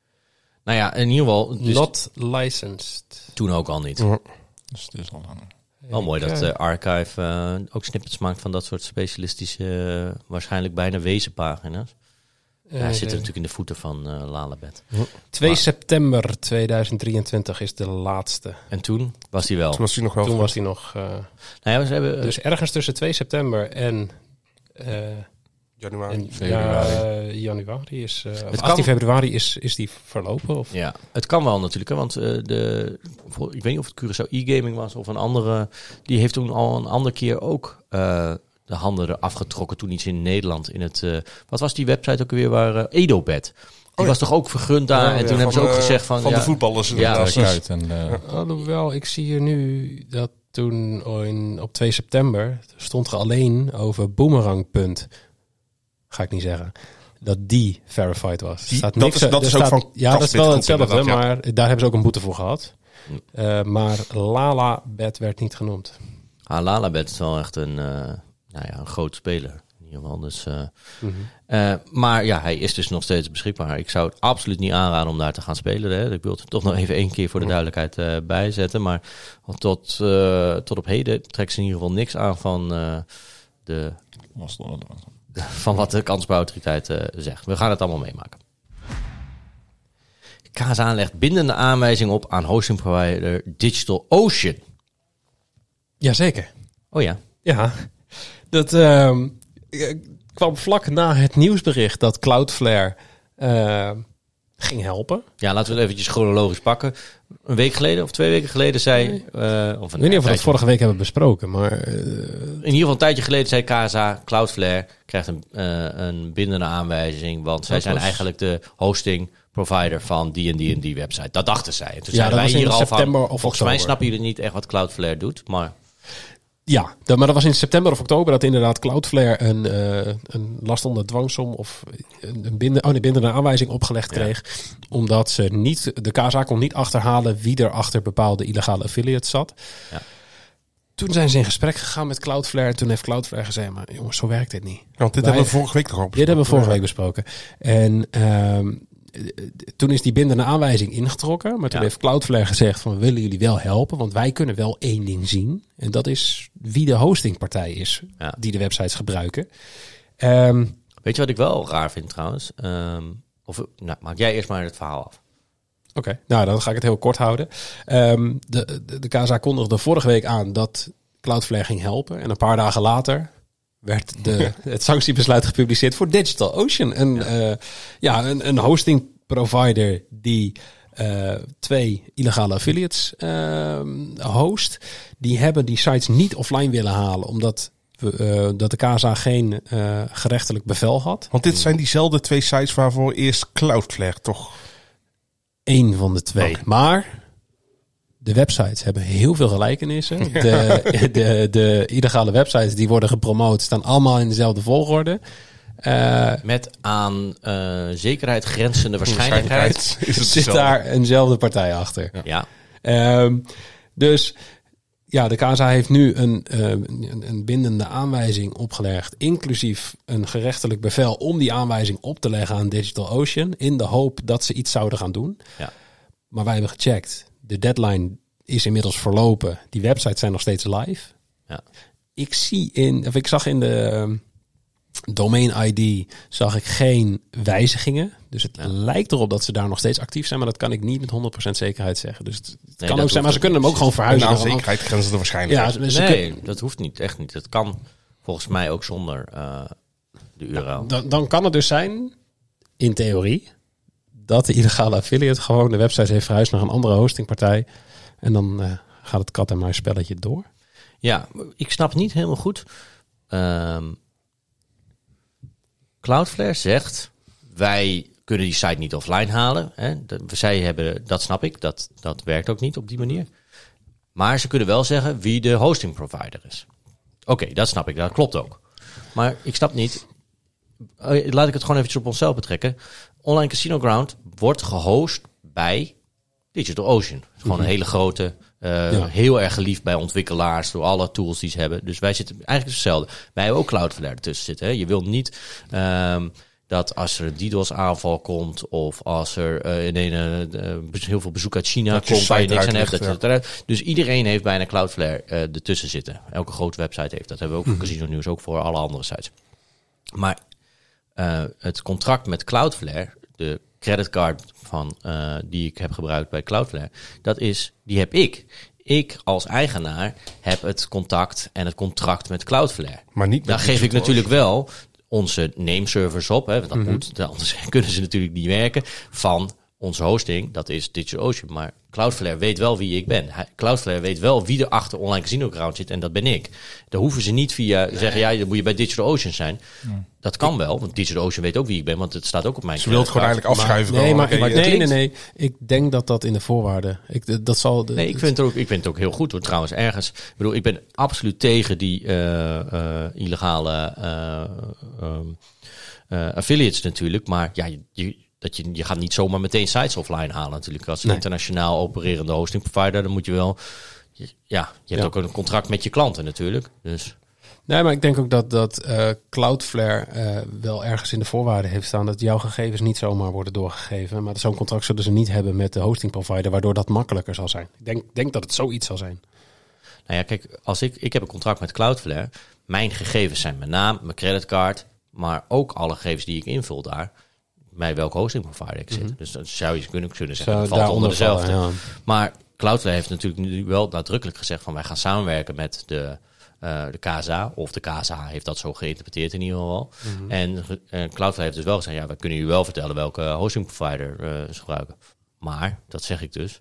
S1: Nou ja, in ieder geval... Dus
S2: Not licensed.
S1: toen ook al niet.
S3: Ja.
S4: Dus het is al lang.
S1: Wel mooi dat
S2: uh,
S1: uh, Archive uh, ook snippets maakt van dat soort specialistische, uh, waarschijnlijk bijna wezenpagina's. Ja, hij zit er natuurlijk in de voeten van uh, Lalabet.
S2: twee
S1: Maar-
S2: september tweeduizend drieëntwintig is de laatste.
S1: En toen was hij wel.
S3: Toen was hij nog wel.
S2: Toen was hij nog... Uh,
S1: Nou ja, ze hebben, uh,
S2: dus ergens tussen twee september en... Uh,
S3: januari.
S2: en
S4: Februari.
S2: Ja, uh, januari is... Uh, of
S1: kan-
S2: achttien februari is, is die verlopen? Of?
S1: ja, het kan wel natuurlijk, hè, want uh, de, voor- ik weet niet of het Curaçao e-gaming was of een andere, die heeft toen al een andere keer ook uh, de handen eraf getrokken toen iets in Nederland in het, uh, wat was die website ook weer waar, uh, Edobet. Die
S3: ja.
S1: was toch ook vergund daar
S3: Ja,
S1: en
S3: ja,
S1: toen hebben ze
S3: van,
S1: ook
S3: uh,
S1: gezegd van...
S3: Van
S1: ja,
S3: de voetballers.
S1: Ja,
S3: inderdaad.
S1: precies.
S4: Uit en, uh,
S2: Alhoewel, ik zie hier nu dat toen in, op twee september stond er alleen over Boomerang. Punt. Ga ik niet zeggen. Dat die verified was.
S3: Die-
S2: Staat
S3: dat
S2: niks,
S3: is- dat
S2: er
S3: is ook
S2: staat-
S3: van
S2: Ja, dat is wel
S3: Casbit Groep
S2: hetzelfde,
S3: inderdaad,
S2: maar daar hebben ze ook een boete voor gehad. Uh, maar Lalabet werd niet genoemd.
S1: Ah, Lalabet is wel echt een, uh, nou ja, een groot speler. In ieder geval, dus... Uh,
S2: Mm-hmm.
S1: Uh, maar ja, hij is dus nog steeds beschikbaar. Ik zou het absoluut niet aanraden om daar te gaan spelen. Hè. Ik wil het toch nog even één keer voor de duidelijkheid uh, bijzetten. Maar tot, uh, tot op heden trekt ze in ieder geval niks aan van, uh, de,
S4: was het onder-
S1: van wat de kansspelautoriteit uh, zegt. We gaan het allemaal meemaken. K S A legt bindende aanwijzing op aan hosting provider DigitalOcean.
S2: Jazeker.
S1: Oh ja.
S2: Ja, dat uh, kwam vlak na het nieuwsbericht dat Cloudflare uh, ging helpen.
S1: Ja, laten we het eventjes chronologisch pakken. Een week geleden of twee weken geleden zei... Uh, of een,
S2: Ik weet niet of we dat
S1: tijdje-
S2: vorige week hebben besproken, maar... Uh,
S1: In ieder geval een tijdje geleden zei K S A, Cloudflare krijgt een, uh, een bindende aanwijzing, want zij
S2: Dat
S1: zijn
S2: was-
S1: eigenlijk de hosting provider van die en die en die website. Dat dachten zij. En toen
S2: Ja,
S1: zeiden
S2: dat
S1: wij
S2: was in
S1: hier al
S2: september
S1: van,
S2: of
S1: volgens mij
S2: oktober.
S1: snappen jullie niet echt wat Cloudflare doet, maar
S2: ja, dat, maar dat was in september of oktober dat inderdaad Cloudflare een, uh, een last onder dwangsom of een, een binden, oh nee, bindende aanwijzing opgelegd
S1: Ja.
S2: kreeg. Omdat ze niet, de K S A kon niet achterhalen wie er achter bepaalde illegale affiliates zat.
S1: Ja.
S2: Toen zijn ze in gesprek gegaan met Cloudflare. Toen heeft Cloudflare gezegd, maar jongens, zo werkt dit niet.
S3: Want dit
S2: Wij-
S3: hebben we vorige week toch al
S2: Dit hebben we vorige week besproken. En ehm, toen is die bindende aanwijzing ingetrokken. Maar toen
S1: Ja.
S2: heeft Cloudflare gezegd van, we willen jullie wel helpen. Want wij kunnen wel één ding zien. En dat is wie de hostingpartij is
S1: Ja.
S2: die de websites gebruiken. Ehm,
S1: weet je wat ik wel raar vind trouwens? Um, of, nou, maak jij eerst maar het verhaal af.
S2: Oké, nou dan ga ik het heel kort houden. Ehm, de, de, de K S A kondigde vorige week aan dat Cloudflare ging helpen. En een paar dagen later werd de, het sanctiebesluit gepubliceerd voor DigitalOcean. Een, ja. Uh, ja, een, een hosting provider die uh, twee illegale affiliates uh, host. Die hebben die sites niet offline willen halen, omdat we, uh, dat de K S A geen uh, gerechtelijk bevel had.
S3: Want dit zijn diezelfde twee sites waarvoor eerst Cloudflare toch...
S2: Eén van de twee.
S3: Okay.
S2: Maar de websites hebben heel veel gelijkenissen. De, de, de illegale websites die worden gepromoot staan allemaal in dezelfde volgorde. Uh,
S1: Met aan uh, zekerheid grenzende waarschijnlijkheid.
S3: Is het
S2: zit daar eenzelfde partij achter.
S1: Ja. ja.
S2: Um, dus ja, de K S A heeft nu een, uh, een, een bindende aanwijzing opgelegd, inclusief een gerechtelijk bevel om die aanwijzing op te leggen aan DigitalOcean, in de hoop dat ze iets zouden gaan doen.
S1: Ja.
S2: Maar wij hebben gecheckt. De deadline is inmiddels verlopen. Die websites zijn nog steeds live.
S1: Ja.
S2: Ik zie in, of ik zag in de um, domain I D zag ik geen wijzigingen. Dus het
S1: Ja.
S2: lijkt erop dat ze daar nog steeds actief zijn, maar dat kan ik niet met honderd procent zekerheid zeggen. Dus het, het
S1: Nee,
S2: kan
S1: dat
S2: ook zijn, maar ze
S1: hoeft
S2: kunnen hem ook gewoon
S3: En
S2: verhuizen.
S3: aan
S2: naar een
S3: zekerheid grenzen de
S2: ander-
S3: waarschijnlijkheid.
S2: Ja, ze
S1: Nee,
S2: kun-
S1: dat hoeft niet. Echt niet. Dat kan volgens mij ook zonder uh, de U R L.
S2: dan, dan kan het dus zijn, in theorie, dat de illegale affiliate gewoon de website heeft verhuisd naar een andere hostingpartij. En dan uh, gaat het kat en muis spelletje door.
S1: Ja, ik snap niet helemaal goed. Um, Cloudflare zegt, wij kunnen die site niet offline halen. Hè? Dat, zij hebben, dat snap ik, dat, dat werkt ook niet op die manier. Maar ze kunnen wel zeggen wie de hosting provider is. Oké, okay, dat snap ik, dat klopt ook. Maar ik snap niet, uh, laat ik het gewoon eventjes op onszelf betrekken. Online Casino Ground wordt gehost bij DigitalOcean. Gewoon mm-hmm. een hele grote, uh, ja. heel erg geliefd bij ontwikkelaars door alle tools die ze hebben. Dus wij zitten eigenlijk hetzelfde. Wij hebben ook Cloudflare ertussen zitten. Hè. Je wilt niet um, dat als er een DDoS aanval komt of als er uh, in een, uh, heel veel bezoek uit China
S3: dat
S1: komt waar je niks aan hebt.
S3: Ligt,
S1: dat ja. het eruit. Dus iedereen heeft bijna Cloudflare uh, ertussen zitten. Elke grote website heeft dat. Hebben we ook voor Casino News, ook voor alle andere sites. Maar uh, het contract met Cloudflare, de creditcard van uh, die ik heb gebruikt bij Cloudflare, dat is, die heb ik. Ik als eigenaar heb het contact en het contract met Cloudflare.
S3: Maar niet met
S1: Daar geef ik natuurlijk wel onze nameservers op, hè, want dat mm-hmm. moet, anders kunnen ze natuurlijk niet werken, van onze hosting, dat is DigitalOcean. Maar Cloudflare weet wel wie ik ben. Cloudflare weet wel wie er achter Online Casino Ground zit en dat ben ik. Daar hoeven ze niet via nee. zeggen, ja, dan moet je bij DigitalOcean zijn. Nee. Dat kan wel, want DigitalOcean weet ook wie ik ben, want het staat ook op mijn.
S3: Ze wil het gewoon eigenlijk afschuiven.
S2: Maar, nee, maar,
S3: okay,
S2: maar
S3: nee,
S2: nee, nee, nee. Ik denk dat dat in de voorwaarden. Ik, dat zal. De,
S1: nee, ik vind het ook. Ik vind het ook heel goed hoor. Trouwens, ergens. Ik bedoel, ik ben absoluut tegen die uh, uh, illegale uh, um, uh, affiliates natuurlijk, maar ja, je. Dat je, je gaat niet zomaar meteen sites offline halen natuurlijk. Als een nee. internationaal opererende hosting provider, dan moet je wel... Ja, je hebt ja. ook een contract met je klanten natuurlijk. Dus.
S2: Nee, maar ik denk ook dat, dat uh, Cloudflare uh, wel ergens in de voorwaarden heeft staan dat jouw gegevens niet zomaar worden doorgegeven. Maar zo'n contract zullen ze niet hebben met de hosting provider, waardoor dat makkelijker zal zijn. Ik denk, denk dat het zoiets zal zijn.
S1: Nou ja, kijk, als ik, ik heb een contract met Cloudflare. Mijn gegevens zijn mijn naam, mijn creditcard, maar ook alle gegevens die ik invul daar. Bij welke hosting provider ik zit. Mm-hmm. Dus dan zou je kunnen, kunnen zeggen, dat valt onder dezelfde. Vallen, ja. Maar Cloudflare heeft natuurlijk nu wel nadrukkelijk gezegd van wij gaan samenwerken met de, uh, de K S A. Of de K S A heeft dat zo geïnterpreteerd in ieder geval. Mm-hmm. En uh, Cloudflare heeft dus wel gezegd, ja, wij kunnen u wel vertellen welke hosting provider uh, ze gebruiken. Maar, dat zeg ik dus,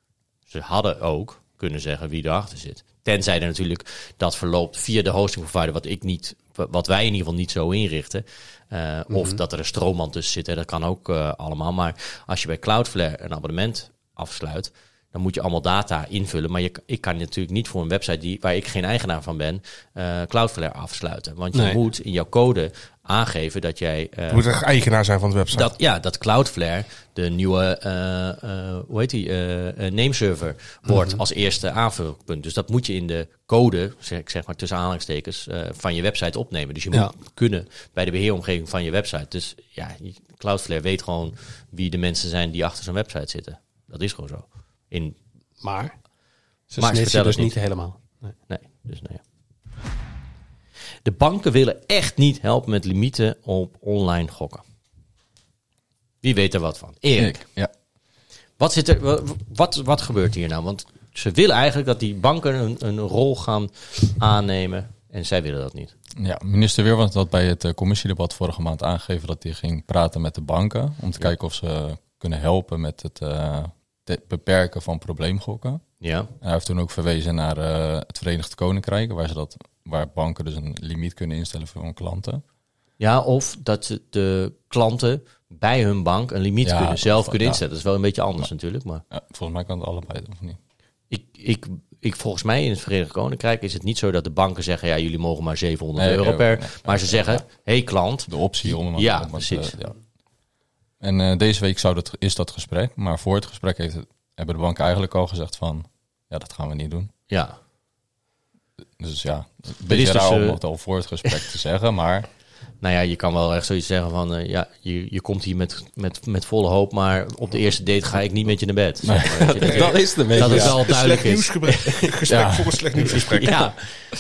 S1: ze hadden ook kunnen zeggen wie erachter zit. Tenzij er natuurlijk dat verloopt via de hosting provider, wat ik niet, wat wij in ieder geval niet zo inrichten. Uh, mm-hmm. Of dat er een stroomman tussen zit, hè, dat kan ook uh, allemaal. Maar als je bij Cloudflare een abonnement afsluit, dan moet je allemaal data invullen. Maar je, ik kan natuurlijk niet voor een website die, waar ik geen eigenaar van ben, uh, Cloudflare afsluiten. Want je nee. moet in jouw code aangeven dat jij... Uh,
S3: je moet echt eigenaar zijn van de website.
S1: Dat, ja, dat Cloudflare de nieuwe uh, uh, hoe heet die, uh, uh, nameserver wordt mm-hmm. als eerste aanvulpunt. Dus dat moet je in de code, zeg, ik zeg maar tussen aanhalingstekens, uh, van je website opnemen. Dus je
S2: ja.
S1: moet kunnen bij de beheeromgeving van je website. Dus ja, Cloudflare weet gewoon wie de mensen zijn die achter zo'n website zitten. Dat is gewoon zo. In,
S2: maar ze
S1: maar
S2: snitsen dus
S1: niet.
S2: niet helemaal. Nee,
S1: nee dus nou ja. De banken willen echt niet helpen met limieten op online gokken. Wie weet er wat van? Erik.
S4: Ik, ja.
S1: Wat, zit er, wat, wat gebeurt hier nou? Want ze willen eigenlijk dat die banken een, een rol gaan aannemen. En zij willen dat niet.
S4: Ja, minister Weerwans had bij het commissiedebat vorige maand aangegeven dat hij ging praten met de banken. Om te ja. kijken of ze kunnen helpen met het uh, te- beperken van probleemgokken.
S1: Ja.
S4: En hij heeft toen ook verwezen naar uh, het Verenigd Koninkrijk, waar, ze dat, waar banken dus een limiet kunnen instellen voor hun klanten.
S1: Ja, of dat ze de klanten bij hun bank een limiet
S4: Ja,
S1: kunnen zelf
S4: of-
S1: kunnen
S4: ja.
S1: inzetten. Dat is wel een beetje anders natuurlijk, maar
S4: Ja, volgens mij kan het allebei, of niet?
S1: ik, ik, ik volgens mij in het Verenigd Koninkrijk is het niet zo dat de banken zeggen, ja, jullie mogen maar zevenhonderd
S4: Nee,
S1: euro
S4: oké,
S1: per,
S4: oké, nee,
S1: maar ze zeggen, hé hey, klant,
S4: De optie om...
S1: Ja,
S4: om het,
S1: precies.
S4: uh, ja. En uh, deze week zou dat, is dat gesprek, maar voor het gesprek heeft het, hebben de banken eigenlijk al gezegd van, ja, dat gaan we niet doen.
S1: ja,
S4: Dus ja, een
S1: is
S4: beetje
S1: dus,
S4: raar om
S1: uh,
S4: het al voor het gesprek te zeggen, maar...
S1: nou ja, je kan wel echt zoiets zeggen van, uh, ja, je, je komt hier met, met, met volle hoop, maar op de eerste date ga ik niet met je naar bed. Zeg maar, weet je, dat,
S2: Dat is de
S1: dat het
S2: ja.
S1: wel
S3: Een
S1: duidelijk
S3: slecht
S1: is.
S3: nieuwsgesprek gesprek
S1: Ja.
S3: voor een slecht nieuwsgesprek.
S1: Ja,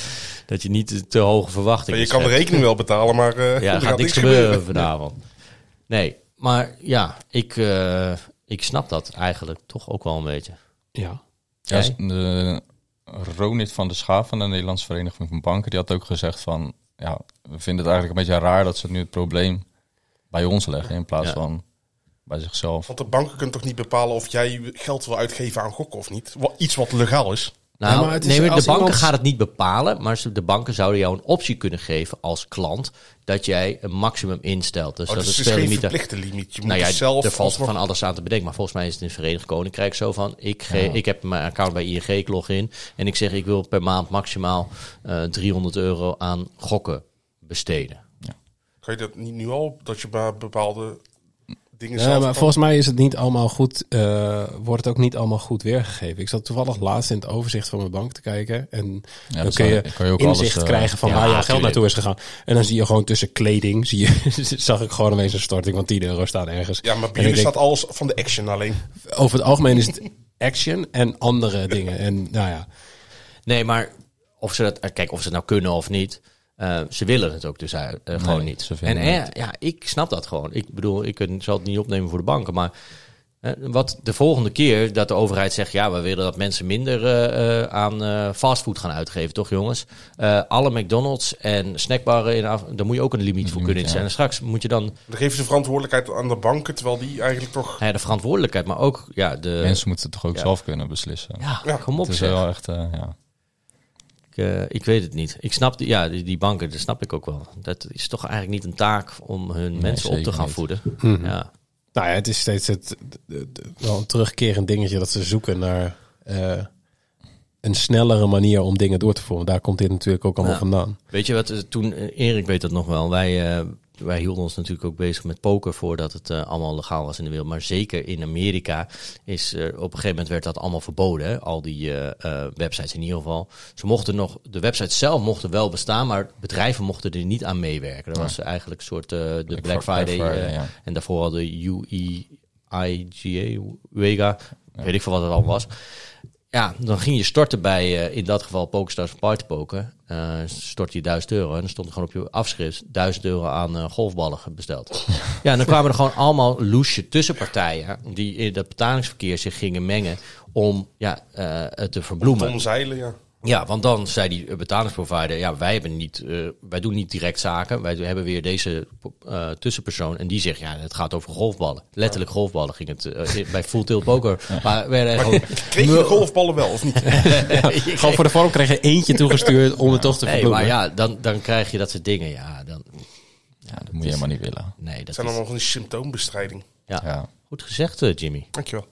S1: dat je niet te, te hoge verwachtingen
S3: Maar je kan de
S1: schept.
S3: rekening wel betalen, maar uh,
S1: Ja, er gaat niks gebeuren vanavond. Nee, maar ja, ik, uh, ik snap dat eigenlijk toch ook wel een beetje.
S2: Ja.
S4: Ja,
S1: Jij?
S4: de Ronit van de Schaaf van de Nederlandse Vereniging van Banken, die had ook gezegd van, ja, we vinden het eigenlijk een beetje raar dat ze nu het probleem bij ons leggen in plaats
S1: Ja.
S4: van bij zichzelf.
S3: Want de banken kunnen toch niet bepalen of jij geld wil uitgeven aan gokken of niet? Wa- Iets wat legaal is.
S1: Nou,
S2: Ja, maar het is
S1: nee, maar de
S2: als
S1: banken
S2: iemand-
S1: gaan het niet bepalen, maar ze- de banken zouden jou een optie kunnen geven als klant dat jij een maximum instelt. Dus
S3: Oh,
S1: dat
S3: dus
S1: het
S3: het is geen
S1: speellimiet.
S3: verplichte limiet. Je moet
S1: Nou ja,
S3: het zelf
S1: er valt
S3: alsnog-
S1: van alles aan te bedenken. Maar volgens mij is het in het Verenigd Koninkrijk zo van... Ik, ge-
S4: Ja.
S1: ik heb mijn account bij I N G, ik log in... en ik zeg ik wil per maand maximaal uh, driehonderd euro aan gokken besteden.
S3: Kan je dat niet nu al, dat je maar bepaalde dingen
S2: Ja,
S3: zelf
S2: maar
S3: kan-
S2: volgens mij is het niet allemaal goed, uh, wordt het ook niet allemaal goed weergegeven. Ik zat toevallig laatst in het overzicht van mijn bank te kijken. En
S4: Ja,
S2: dan
S4: dat
S2: kun
S4: zou-
S2: je,
S4: kan je ook
S2: inzicht
S4: alles, uh,
S2: krijgen van
S1: ja,
S2: waar jouw geld
S1: tuurlijk.
S2: naartoe is gegaan. En dan zie je gewoon tussen kleding, zie je, zag ik gewoon ineens een storting van tien euro staan ergens.
S3: Ja, maar bij
S2: En
S3: jullie
S2: ik denk,
S3: staat alles van de Action alleen.
S2: over het algemeen is het Action en andere dingen. En nou ja,
S1: Nee, maar of ze dat, uh, kijk, of ze het nou kunnen of niet... Uh, ze willen het ook dus uh, uh, gewoon
S4: Nee,
S1: niet.
S4: ze
S1: En
S4: vinden
S1: uh,
S4: het.
S1: ja, ik snap dat gewoon. Ik bedoel, ik kun- zal het niet opnemen voor de banken, maar uh, wat de volgende keer dat de overheid zegt, ja, we willen dat mensen minder uh, uh, aan uh, fastfood gaan uitgeven, toch jongens? Uh, alle McDonald's en snackbarren, in Af- daar moet je ook een limiet voor
S4: Limiet,
S1: kunnen instellen.
S4: ja.
S1: En straks moet je dan,
S3: Dan geven ze verantwoordelijkheid aan de banken, terwijl die eigenlijk toch...
S1: nou ja, de verantwoordelijkheid, maar ook, ja, de...
S4: Mensen moeten het toch ook
S1: ja.
S4: zelf kunnen beslissen.
S1: Ja,
S3: Ja,
S1: kom op
S4: Het is
S1: zeg.
S4: wel echt, uh, ja.
S1: Ik, uh, ik weet het niet. Ik snap, die, ja, die, die banken, dat snap ik ook wel. Dat is toch eigenlijk niet een taak om hun
S4: Nee,
S1: mensen op te
S4: zeker
S1: gaan
S4: niet.
S1: voeden.
S2: Mhm.
S1: Ja.
S2: nou ja, het is steeds het, de- de- wel een terugkerend dingetje dat ze zoeken naar uh, een snellere manier om dingen door te voeren. Daar komt dit natuurlijk ook allemaal
S1: Ja.
S2: vandaan.
S1: Weet je wat, eh, toen, eh, Erik weet dat nog wel, wij, uh, wij hielden ons natuurlijk ook bezig met poker voordat het uh, allemaal legaal was in de wereld. Maar zeker in Amerika is uh, op een gegeven moment werd dat allemaal verboden. Hè? Al die uh, uh, websites in ieder geval. Ze mochten nog, de websites zelf mochten wel bestaan, maar bedrijven mochten er niet aan meewerken. Dat was eigenlijk een soort uh, de Black,
S4: Black
S1: Friday,
S4: Friday,
S1: uh,
S4: ja.
S1: en daarvoor hadden U E I G A, Wega, weet ik veel wat het al was. Ja, dan ging je storten bij, uh, in dat geval PokerStars Party Poker. Uh, stort je duizend euro en dan stond er gewoon op je afschrift duizend euro aan uh, golfballen besteld. Ja, en dan kwamen er gewoon allemaal loesje tussenpartijen die in dat betalingsverkeer zich gingen mengen om ja, uh, het te verbloemen.
S3: Omzeilen, ja.
S1: Ja, want dan zei die betalingsprovider, ja, wij hebben niet, uh, wij doen niet direct zaken. Wij hebben weer deze uh, tussenpersoon en die zegt, ja, het gaat over golfballen. Letterlijk golfballen ging het uh, bij Full Tilt Poker. Ja. Maar werden er gewoon...
S3: Kreeg je de golfballen wel, of niet?
S2: Gewoon voor de vorm kreeg je eentje toegestuurd om het toch te
S1: Nee,
S2: verbloemen.
S1: maar ja, dan, dan krijg je dat soort dingen. Ja, dan,
S4: Ja, dat moet je helemaal niet willen.
S1: nee, dat
S3: Het zijn
S1: is,
S3: allemaal van die symptoombestrijding.
S1: ja.
S4: Ja.
S1: Goed gezegd, uh, Jimmy.
S3: Dankjewel.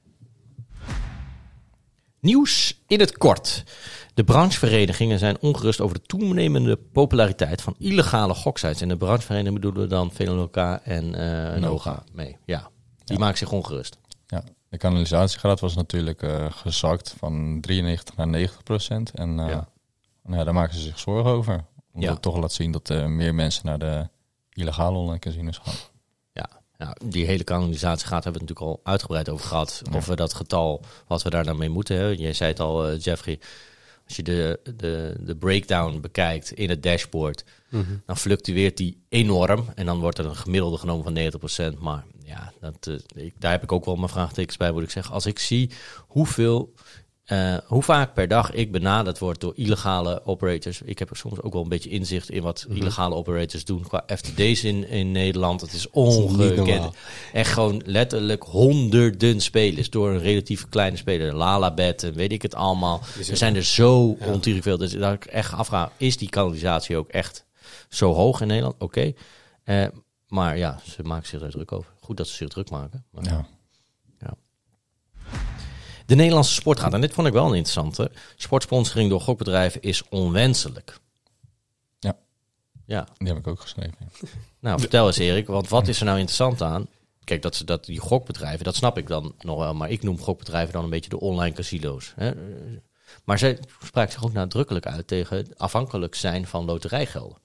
S1: Nieuws in het kort. De brancheverenigingen zijn ongerust over de toenemende populariteit van illegale goksites. En de brancheverenigingen bedoelen we dan Veneloka en uh, Noga mee. Ja, die
S4: Ja.
S1: maken zich ongerust.
S4: Ja, de kanalisatiegraad was natuurlijk uh, gezakt van drieënnegentig naar negentig procent. En uh,
S1: Ja.
S4: nou ja, daar maken ze zich zorgen over. Omdat
S1: Ja.
S4: het toch laat zien dat uh, meer mensen naar de illegale online casinos gaan.
S1: Ja, nou, die hele kanalisatiegraad hebben we het natuurlijk al uitgebreid over gehad.
S4: Ja.
S1: Of we dat getal, wat we daar nou mee moeten. Hè. Jij zei het al, uh, Jeffrey. Als je de, de, de breakdown bekijkt in het dashboard,
S2: Mm-hmm.
S1: dan fluctueert die enorm. En dan wordt er een gemiddelde genomen van negentig procent. Maar ja, dat, uh, ik, daar heb ik ook wel mijn vraagtekens bij, moet ik zeggen. Als ik zie hoeveel Uh, hoe vaak per dag ik benaderd word door illegale operators. Ik heb er soms ook wel een beetje inzicht in wat mm-hmm. illegale operators doen qua F T D's in, in Nederland. Het is ongekend. Echt gewoon letterlijk honderden spelers door een relatief kleine speler. Lalabet en weet ik het allemaal. Er zijn er zo ja. ontiegelijk veel. Dus dat ik echt afvraag, is die kanalisatie ook echt zo hoog in Nederland? Oké. Okay. Uh, maar ja, ze maken zich er druk over. Goed dat ze zich druk maken. Maar,
S4: ja.
S1: ja. De Nederlandse Sportraad, en dit vond ik wel een interessante. Sportsponsoring door gokbedrijven is onwenselijk.
S4: Ja,
S1: ja.
S4: Die heb ik ook geschreven. Ja.
S1: Nou, vertel eens Erik, want wat is er nou interessant aan? Kijk, dat, ze, dat die gokbedrijven, dat snap ik dan nog wel. Maar ik noem gokbedrijven dan een beetje de online casino's. Hè? Maar zij spraken zich ook nadrukkelijk uit tegen afhankelijk zijn van loterijgelden.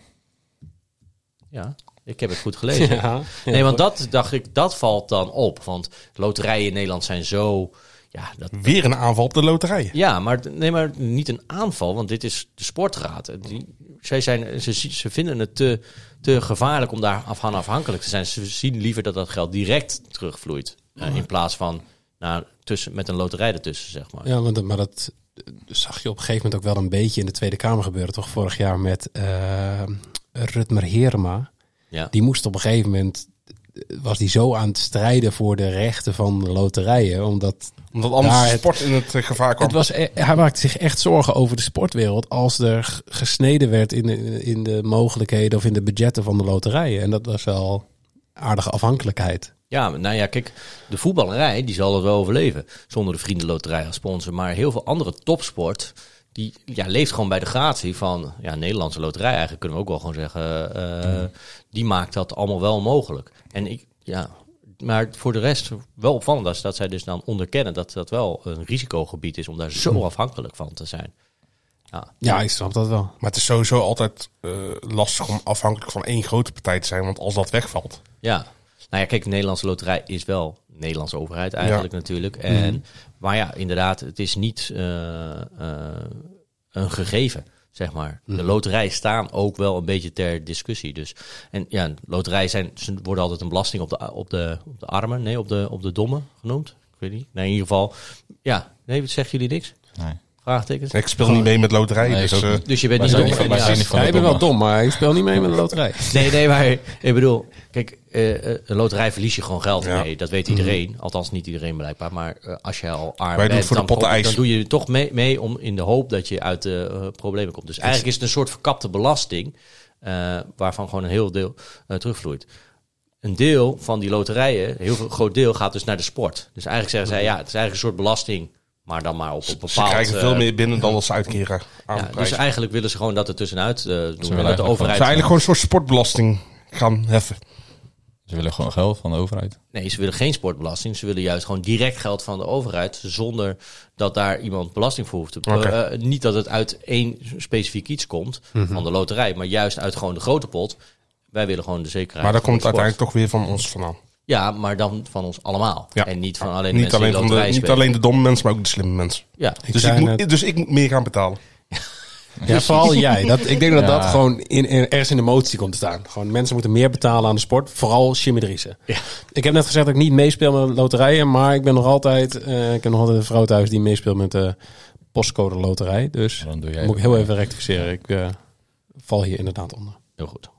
S1: Ja, ik heb het goed gelezen. Ja, nee, want dat dacht ik, dat valt dan op. Want loterijen in Nederland zijn zo... Ja, dat,
S3: Weer een aanval op de loterijen.
S1: Ja, maar, nee, maar niet een aanval, want dit is de sportraad. Die, zij zijn, ze, ze vinden het te, te gevaarlijk om daar af, afhankelijk te zijn. Ze zien liever dat dat geld direct terugvloeit. Uh, in plaats van nou, tussen, met een loterij ertussen, zeg maar.
S2: Ja, maar dat, maar dat zag je op een gegeven moment ook wel een beetje in de Tweede Kamer gebeuren. Toch vorig jaar met uh, Rutmer Herema. Ja. Die moest op een gegeven moment... was die zo aan het strijden voor de rechten van de loterijen. Omdat,
S3: omdat anders sport het, in het uh, gevaar kwam.
S2: Het was, hij maakte zich echt zorgen over de sportwereld als er gesneden werd in de, in de mogelijkheden of in de budgetten van de loterijen. En dat was wel aardige afhankelijkheid.
S1: Ja, nou ja, kijk, de voetballerij die zal het wel overleven zonder de Vriendenloterij als sponsor. Maar heel veel andere topsport... die ja, leeft gewoon bij de gratie van ja, Nederlandse loterij. Eigenlijk kunnen we ook wel gewoon zeggen... Uh, mm. die maakt dat allemaal wel mogelijk. En ik, ja, maar voor de rest wel opvallend is dat zij dus dan onderkennen... dat dat wel een risicogebied is om daar zo mm. afhankelijk van te zijn.
S2: Ja, ja, ik snap dat wel.
S3: Maar het is sowieso altijd uh, lastig om afhankelijk van één grote partij te zijn. Want als dat wegvalt...
S1: Ja, nou ja, kijk, de Nederlandse loterij is wel... Nederlandse overheid eigenlijk ja. natuurlijk. En, mm. Maar ja, inderdaad, het is niet uh, uh, een gegeven, zeg maar. Mm. De loterijen staan ook wel een beetje ter discussie. Dus. En ja, loterijen zijn, ze worden altijd een belasting op de, op de, op de armen, nee, op de, op de dommen genoemd. Ik weet niet. Nee, in ieder geval, ja, nee, zeggen jullie niks?
S4: Nee.
S1: Vraagtekens?
S3: Ik speel niet mee met loterijen.
S4: Nee,
S3: dus, uh,
S1: dus je bent niet dom.
S2: Niet van, ja, ja, ik ben wel dom, maar ik speel niet mee met de loterij.
S1: Nee, nee, maar ik bedoel, kijk, uh, een loterij verlies je gewoon geld ja. mee. Dat weet iedereen. Mm. Althans, niet iedereen blijkbaar. Maar uh, als je al arm
S3: Wij
S1: bent,
S3: voor
S1: dan,
S3: de potten
S1: dan doe je toch mee, mee om in de hoop dat je uit de uh, problemen komt. Dus eigenlijk is het een soort verkapte belasting, uh, waarvan gewoon een heel deel uh, terugvloeit. Een deel van die loterijen, een heel veel, groot deel, gaat dus naar de sport. Dus eigenlijk zeggen zij, ja, het is eigenlijk een soort belasting... Maar dan maar op een bepaald... Ze
S3: krijgen veel meer binnen dan als ze uitkeren aan
S1: ja,
S3: de prijs.
S1: Dus eigenlijk willen ze gewoon dat er tussenuit uh, doen.
S4: Ze
S1: dat de overheid...
S3: Ze eigenlijk gewoon een soort sportbelasting gaan heffen.
S4: Ze willen gewoon geld van de overheid.
S1: Nee, ze willen geen sportbelasting. Ze willen juist gewoon direct geld van de overheid. Zonder dat daar iemand belasting voor hoeft te betalen. Okay. Uh, niet dat het uit één specifiek iets komt mm-hmm. van de loterij. Maar juist uit gewoon de grote pot. Wij willen gewoon de zekerheid.
S3: Maar dat komt uiteindelijk toch weer van ons vandaan.
S1: Ja, maar dan van ons allemaal. Ja. En niet van alleen de
S3: niet
S1: mensen
S3: alleen
S1: die
S3: van de, Niet alleen de domme mensen, maar ook de slimme mensen.
S1: Ja.
S3: Dus, ik moet, het... dus ik moet meer gaan betalen.
S2: Ja, vooral jij. Dat, ik denk dat ja. dat gewoon in, in, ergens in de motie komt te staan. Gewoon mensen moeten meer betalen aan de sport. Vooral Jimmy Driessen. Ja. Ik heb net gezegd dat ik niet meespeel met loterijen. Maar ik ben nog altijd... Uh, ik heb nog altijd een vrouw thuis die meespeelt met de postcode loterij. Dus dan doe jij moet ik heel even rectificeren. Ik uh, val hier inderdaad onder.
S1: Heel goed.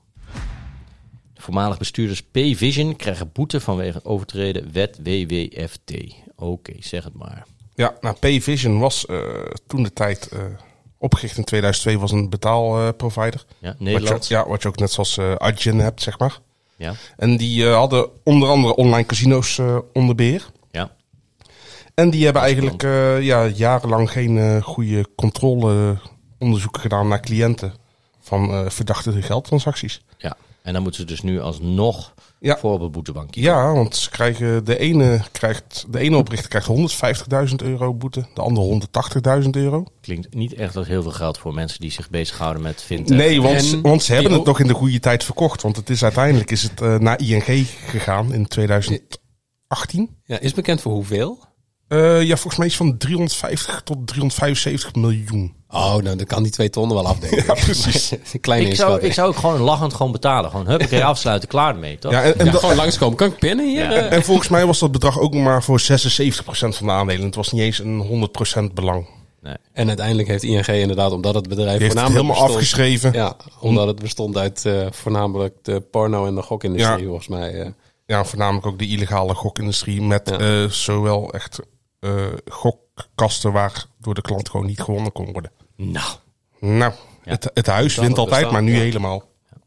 S1: Voormalig bestuurders P-Vision krijgen boete vanwege overtreden wet W W F T. Oké, okay, zeg het maar.
S3: Ja, nou P-Vision was uh, toen de tijd uh, opgericht in tweeduizend twee, was een betaalprovider. Uh,
S1: ja, Nederland.
S3: Wat je, ja, wat je ook net zoals uh, Adyen hebt, zeg maar.
S1: Ja.
S3: En die uh, hadden onder andere online casino's uh, onder beheer.
S1: Ja.
S3: En die hebben eigenlijk uh, ja, jarenlang geen uh, goede controleonderzoeken gedaan naar cliënten van uh, verdachte geldtransacties.
S1: Ja. En dan moeten ze dus nu alsnog ja. voor op een boetebank.
S3: Ja, want ze krijgen de ene krijgt de ene oprichter krijgt honderdvijftigduizend euro boete, de andere honderdtachtigduizend euro.
S1: Klinkt niet echt als heel veel geld voor mensen die zich bezighouden met fintech.
S3: Nee, want, en, want ze hebben het nog in de goede tijd verkocht, want het is uiteindelijk is het uh, naar I N G gegaan in tweeduizend achttien.
S2: Ja, is bekend voor hoeveel?
S3: Uh, ja, volgens mij is van driehonderdvijftig tot driehonderdvijfenzeventig miljoen.
S2: Oh, nou, dan kan die twee ton wel afdekken.
S3: Ja, precies.
S2: Kleine
S1: ik, zou, ik zou ook gewoon lachend gewoon betalen. Gewoon, hup, een keer afsluiten, klaar ermee, toch?
S3: Ja, en, en
S2: ja,
S3: dat,
S2: gewoon langskomen. Kan ik pinnen hier?
S1: Ja.
S2: Uh,
S3: en volgens mij was dat bedrag ook nog maar voor zesenzeventig procent van de aandelen. Het was niet eens een honderd procent belang.
S1: Nee.
S2: En uiteindelijk heeft I N G inderdaad, omdat het bedrijf
S3: Die heeft het
S2: voornamelijk
S3: helemaal
S2: bestond,
S3: afgeschreven.
S2: Ja, omdat het bestond uit uh, voornamelijk de porno- en de gokindustrie,
S3: Ja.
S2: volgens mij. Uh.
S3: Ja, voornamelijk ook de illegale gokindustrie met
S2: Ja.
S3: uh, zowel echt uh, gokkasten waar door de klant gewoon niet gewonnen kon worden.
S1: Nou,
S3: Nou,
S1: Ja.
S3: het, het huis
S2: Dat
S3: wint
S2: het
S3: altijd,
S2: bestaat,
S3: maar nu
S2: ja.
S3: helemaal.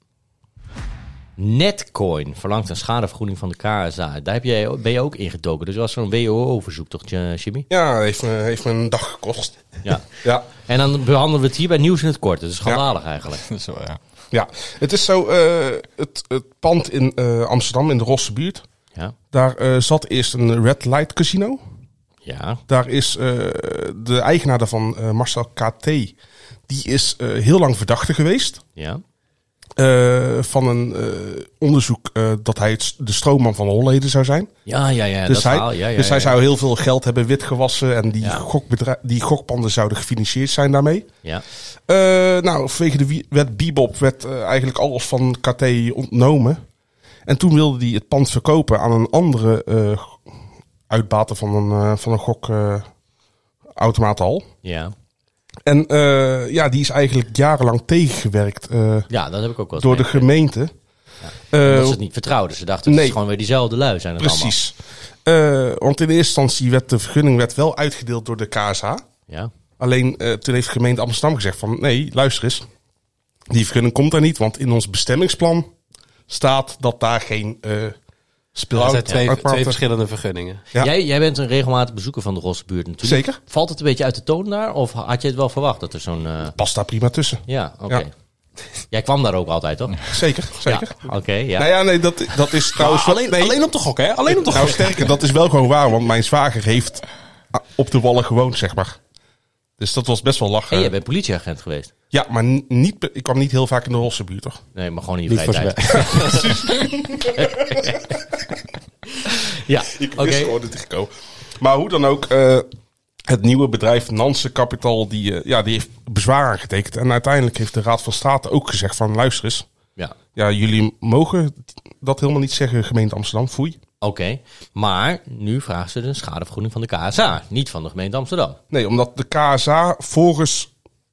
S1: Netcoin verlangt een schadevergoeding van de K S A. Daar heb jij, ben je ook ingedoken. Dus dat was zo'n W O O-verzoek, toch, Jimmy?
S3: Ja, heeft me, heeft me een dag gekost.
S1: Ja.
S3: Ja,
S1: En dan behandelen we het hier bij Nieuws in het Kort. Dat is schandalig eigenlijk.
S4: Zo, ja.
S3: ja. Het is zo, uh, het, het pand in uh, Amsterdam, in de Rosse buurt.
S1: Ja.
S3: Daar uh, zat eerst een Red Light Casino.
S1: Ja.
S3: Daar is uh, de eigenaar daarvan, uh, Marcel K T, die is uh, heel lang verdachte geweest.
S1: Ja.
S3: Uh, van een uh, onderzoek uh, dat hij het, de stroomman van Holleden zou zijn.
S1: Ja, ja, ja.
S3: Dus,
S1: dat
S3: hij,
S1: verhaal. Ja, ja,
S3: dus
S1: ja,
S3: hij
S1: ja.
S3: zou heel veel geld hebben witgewassen en die,
S1: Ja.
S3: gokbedrijf, die gokpanden zouden gefinancierd zijn daarmee.
S1: Ja.
S3: Uh, nou, vanwege de wie- wet Bebop werd uh, eigenlijk alles van K T ontnomen. En toen wilde hij het pand verkopen aan een andere uh, uitbater van een, uh, van een gokautomaathal.
S1: Ja.
S3: En uh, ja, die is eigenlijk jarenlang tegengewerkt uh,
S1: Ja, dat heb ik ook wel eens
S3: door de
S1: meegekregen.
S3: gemeente.
S1: Omdat
S3: Uh,
S1: ze het niet vertrouwden. Ze dachten, het
S3: nee.
S1: is gewoon weer diezelfde lui zijn het
S3: precies. Uh, want in eerste instantie werd de vergunning werd wel uitgedeeld door de K S A.
S1: allemaal. Ja.
S3: Alleen uh, toen heeft de gemeente Amsterdam gezegd van nee, luister eens. Die vergunning komt er niet, want in ons bestemmingsplan staat dat daar geen uh,
S2: Er
S3: speelautomaten...
S2: zijn twee, twee verschillende vergunningen.
S3: Ja.
S1: Jij, jij bent een regelmatig bezoeker van de Rosse buurt natuurlijk.
S3: Zeker.
S1: Valt het een beetje uit de toon daar? Of had je het wel verwacht dat er zo'n... Uh...
S3: Past daar prima tussen.
S1: Ja, oké.
S3: Ja.
S1: Jij kwam daar ook altijd, toch?
S3: Zeker, zeker.
S1: Ja, oké, ja.
S3: Nou ja, nee, dat, dat is trouwens...
S2: alleen,
S3: nee,
S2: alleen om te gokken, hè? Alleen om te
S3: nou,
S2: gokken.
S3: sterker, dat is wel gewoon waar, want mijn zwager heeft op de Wallen gewoond, zeg maar. Dus dat was best wel lachen.
S1: En jij bent politieagent geweest?
S3: Ja, maar n- niet, be- ik kwam niet heel vaak in de Rosse buurt, toch?
S1: Nee, maar gewoon in je
S2: Niet
S1: vrije
S2: voor
S1: tijd. Ja,
S3: Ik
S1: oké.
S3: wist gewoon dat hij gekomen. Maar hoe dan ook, uh, het nieuwe bedrijf Nansen Capital, die, uh, ja, die heeft bezwaar aangetekend. En uiteindelijk heeft de Raad van State ook gezegd van, luister eens.
S1: Ja,
S3: Ja, jullie mogen dat helemaal niet zeggen, gemeente Amsterdam, foei.
S1: oké. Maar nu vragen ze de schadevergoeding van de K S A, niet van de gemeente Amsterdam.
S3: Nee, omdat de K S A volgens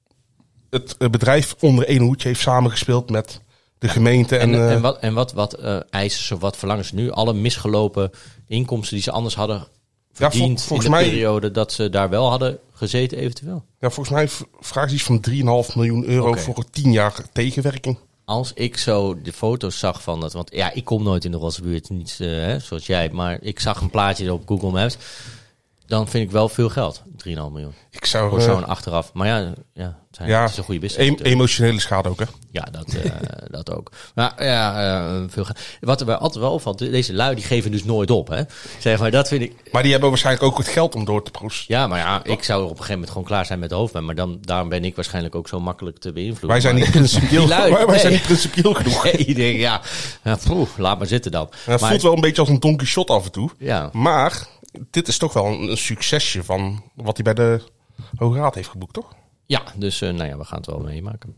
S3: het uh, bedrijf onder één hoedje heeft samengespeeld met de gemeente. En,
S1: En,
S3: uh,
S1: en wat, en wat, wat uh, eisen ze, wat verlangen ze nu? Alle misgelopen inkomsten die ze anders hadden verdiend
S3: vol- volgens
S1: in de
S3: mij-
S1: periode dat ze daar wel hadden gezeten eventueel.
S3: ja, volgens mij v- vragen ze iets van drie komma vijf miljoen euro
S1: Oké.
S3: voor tien jaar tegenwerking.
S1: Als ik zo de foto's zag van dat, want ja, ik kom nooit in de Rosse buurt, niet uh, hè, zoals jij, maar ik zag een plaatje op Google Maps. Dan vind ik wel veel geld, drie komma vijf miljoen.
S3: Ik zou...
S1: Voor
S3: uh,
S1: zo'n achteraf. Maar ja, ja, het, zijn,
S3: ja,
S1: het is een goede business.
S3: em-
S1: natuurlijk.
S3: emotionele schade ook, hè?
S1: Ja, dat, uh, dat ook. Maar ja, uh, veel geld. Wat er bij altijd wel opvalt, deze lui die geven dus nooit op, hè? Zeg maar, dat vind ik.
S3: Maar die hebben waarschijnlijk ook het geld om door te proesten.
S1: Ja, maar ja, ik zou op een gegeven moment gewoon klaar zijn met de hoofdpijn. Maar dan, daarom ben ik waarschijnlijk ook zo makkelijk te beïnvloeden.
S3: Wij zijn
S1: Maar-
S3: niet principieel,
S1: Die lui,
S3: wij, wij zijn
S1: nee.
S3: niet principieel genoeg.
S1: Nee, ik denk, ja, ja poeh, laat maar zitten dan.
S3: Het
S1: Maar-
S3: voelt wel een beetje als een Don Quixote af en toe.
S1: Ja,
S3: Maar dit is toch wel een, een succesje van wat hij bij de Hoge Raad heeft geboekt, toch?
S1: ja, dus uh, nou ja, we gaan het wel meemaken.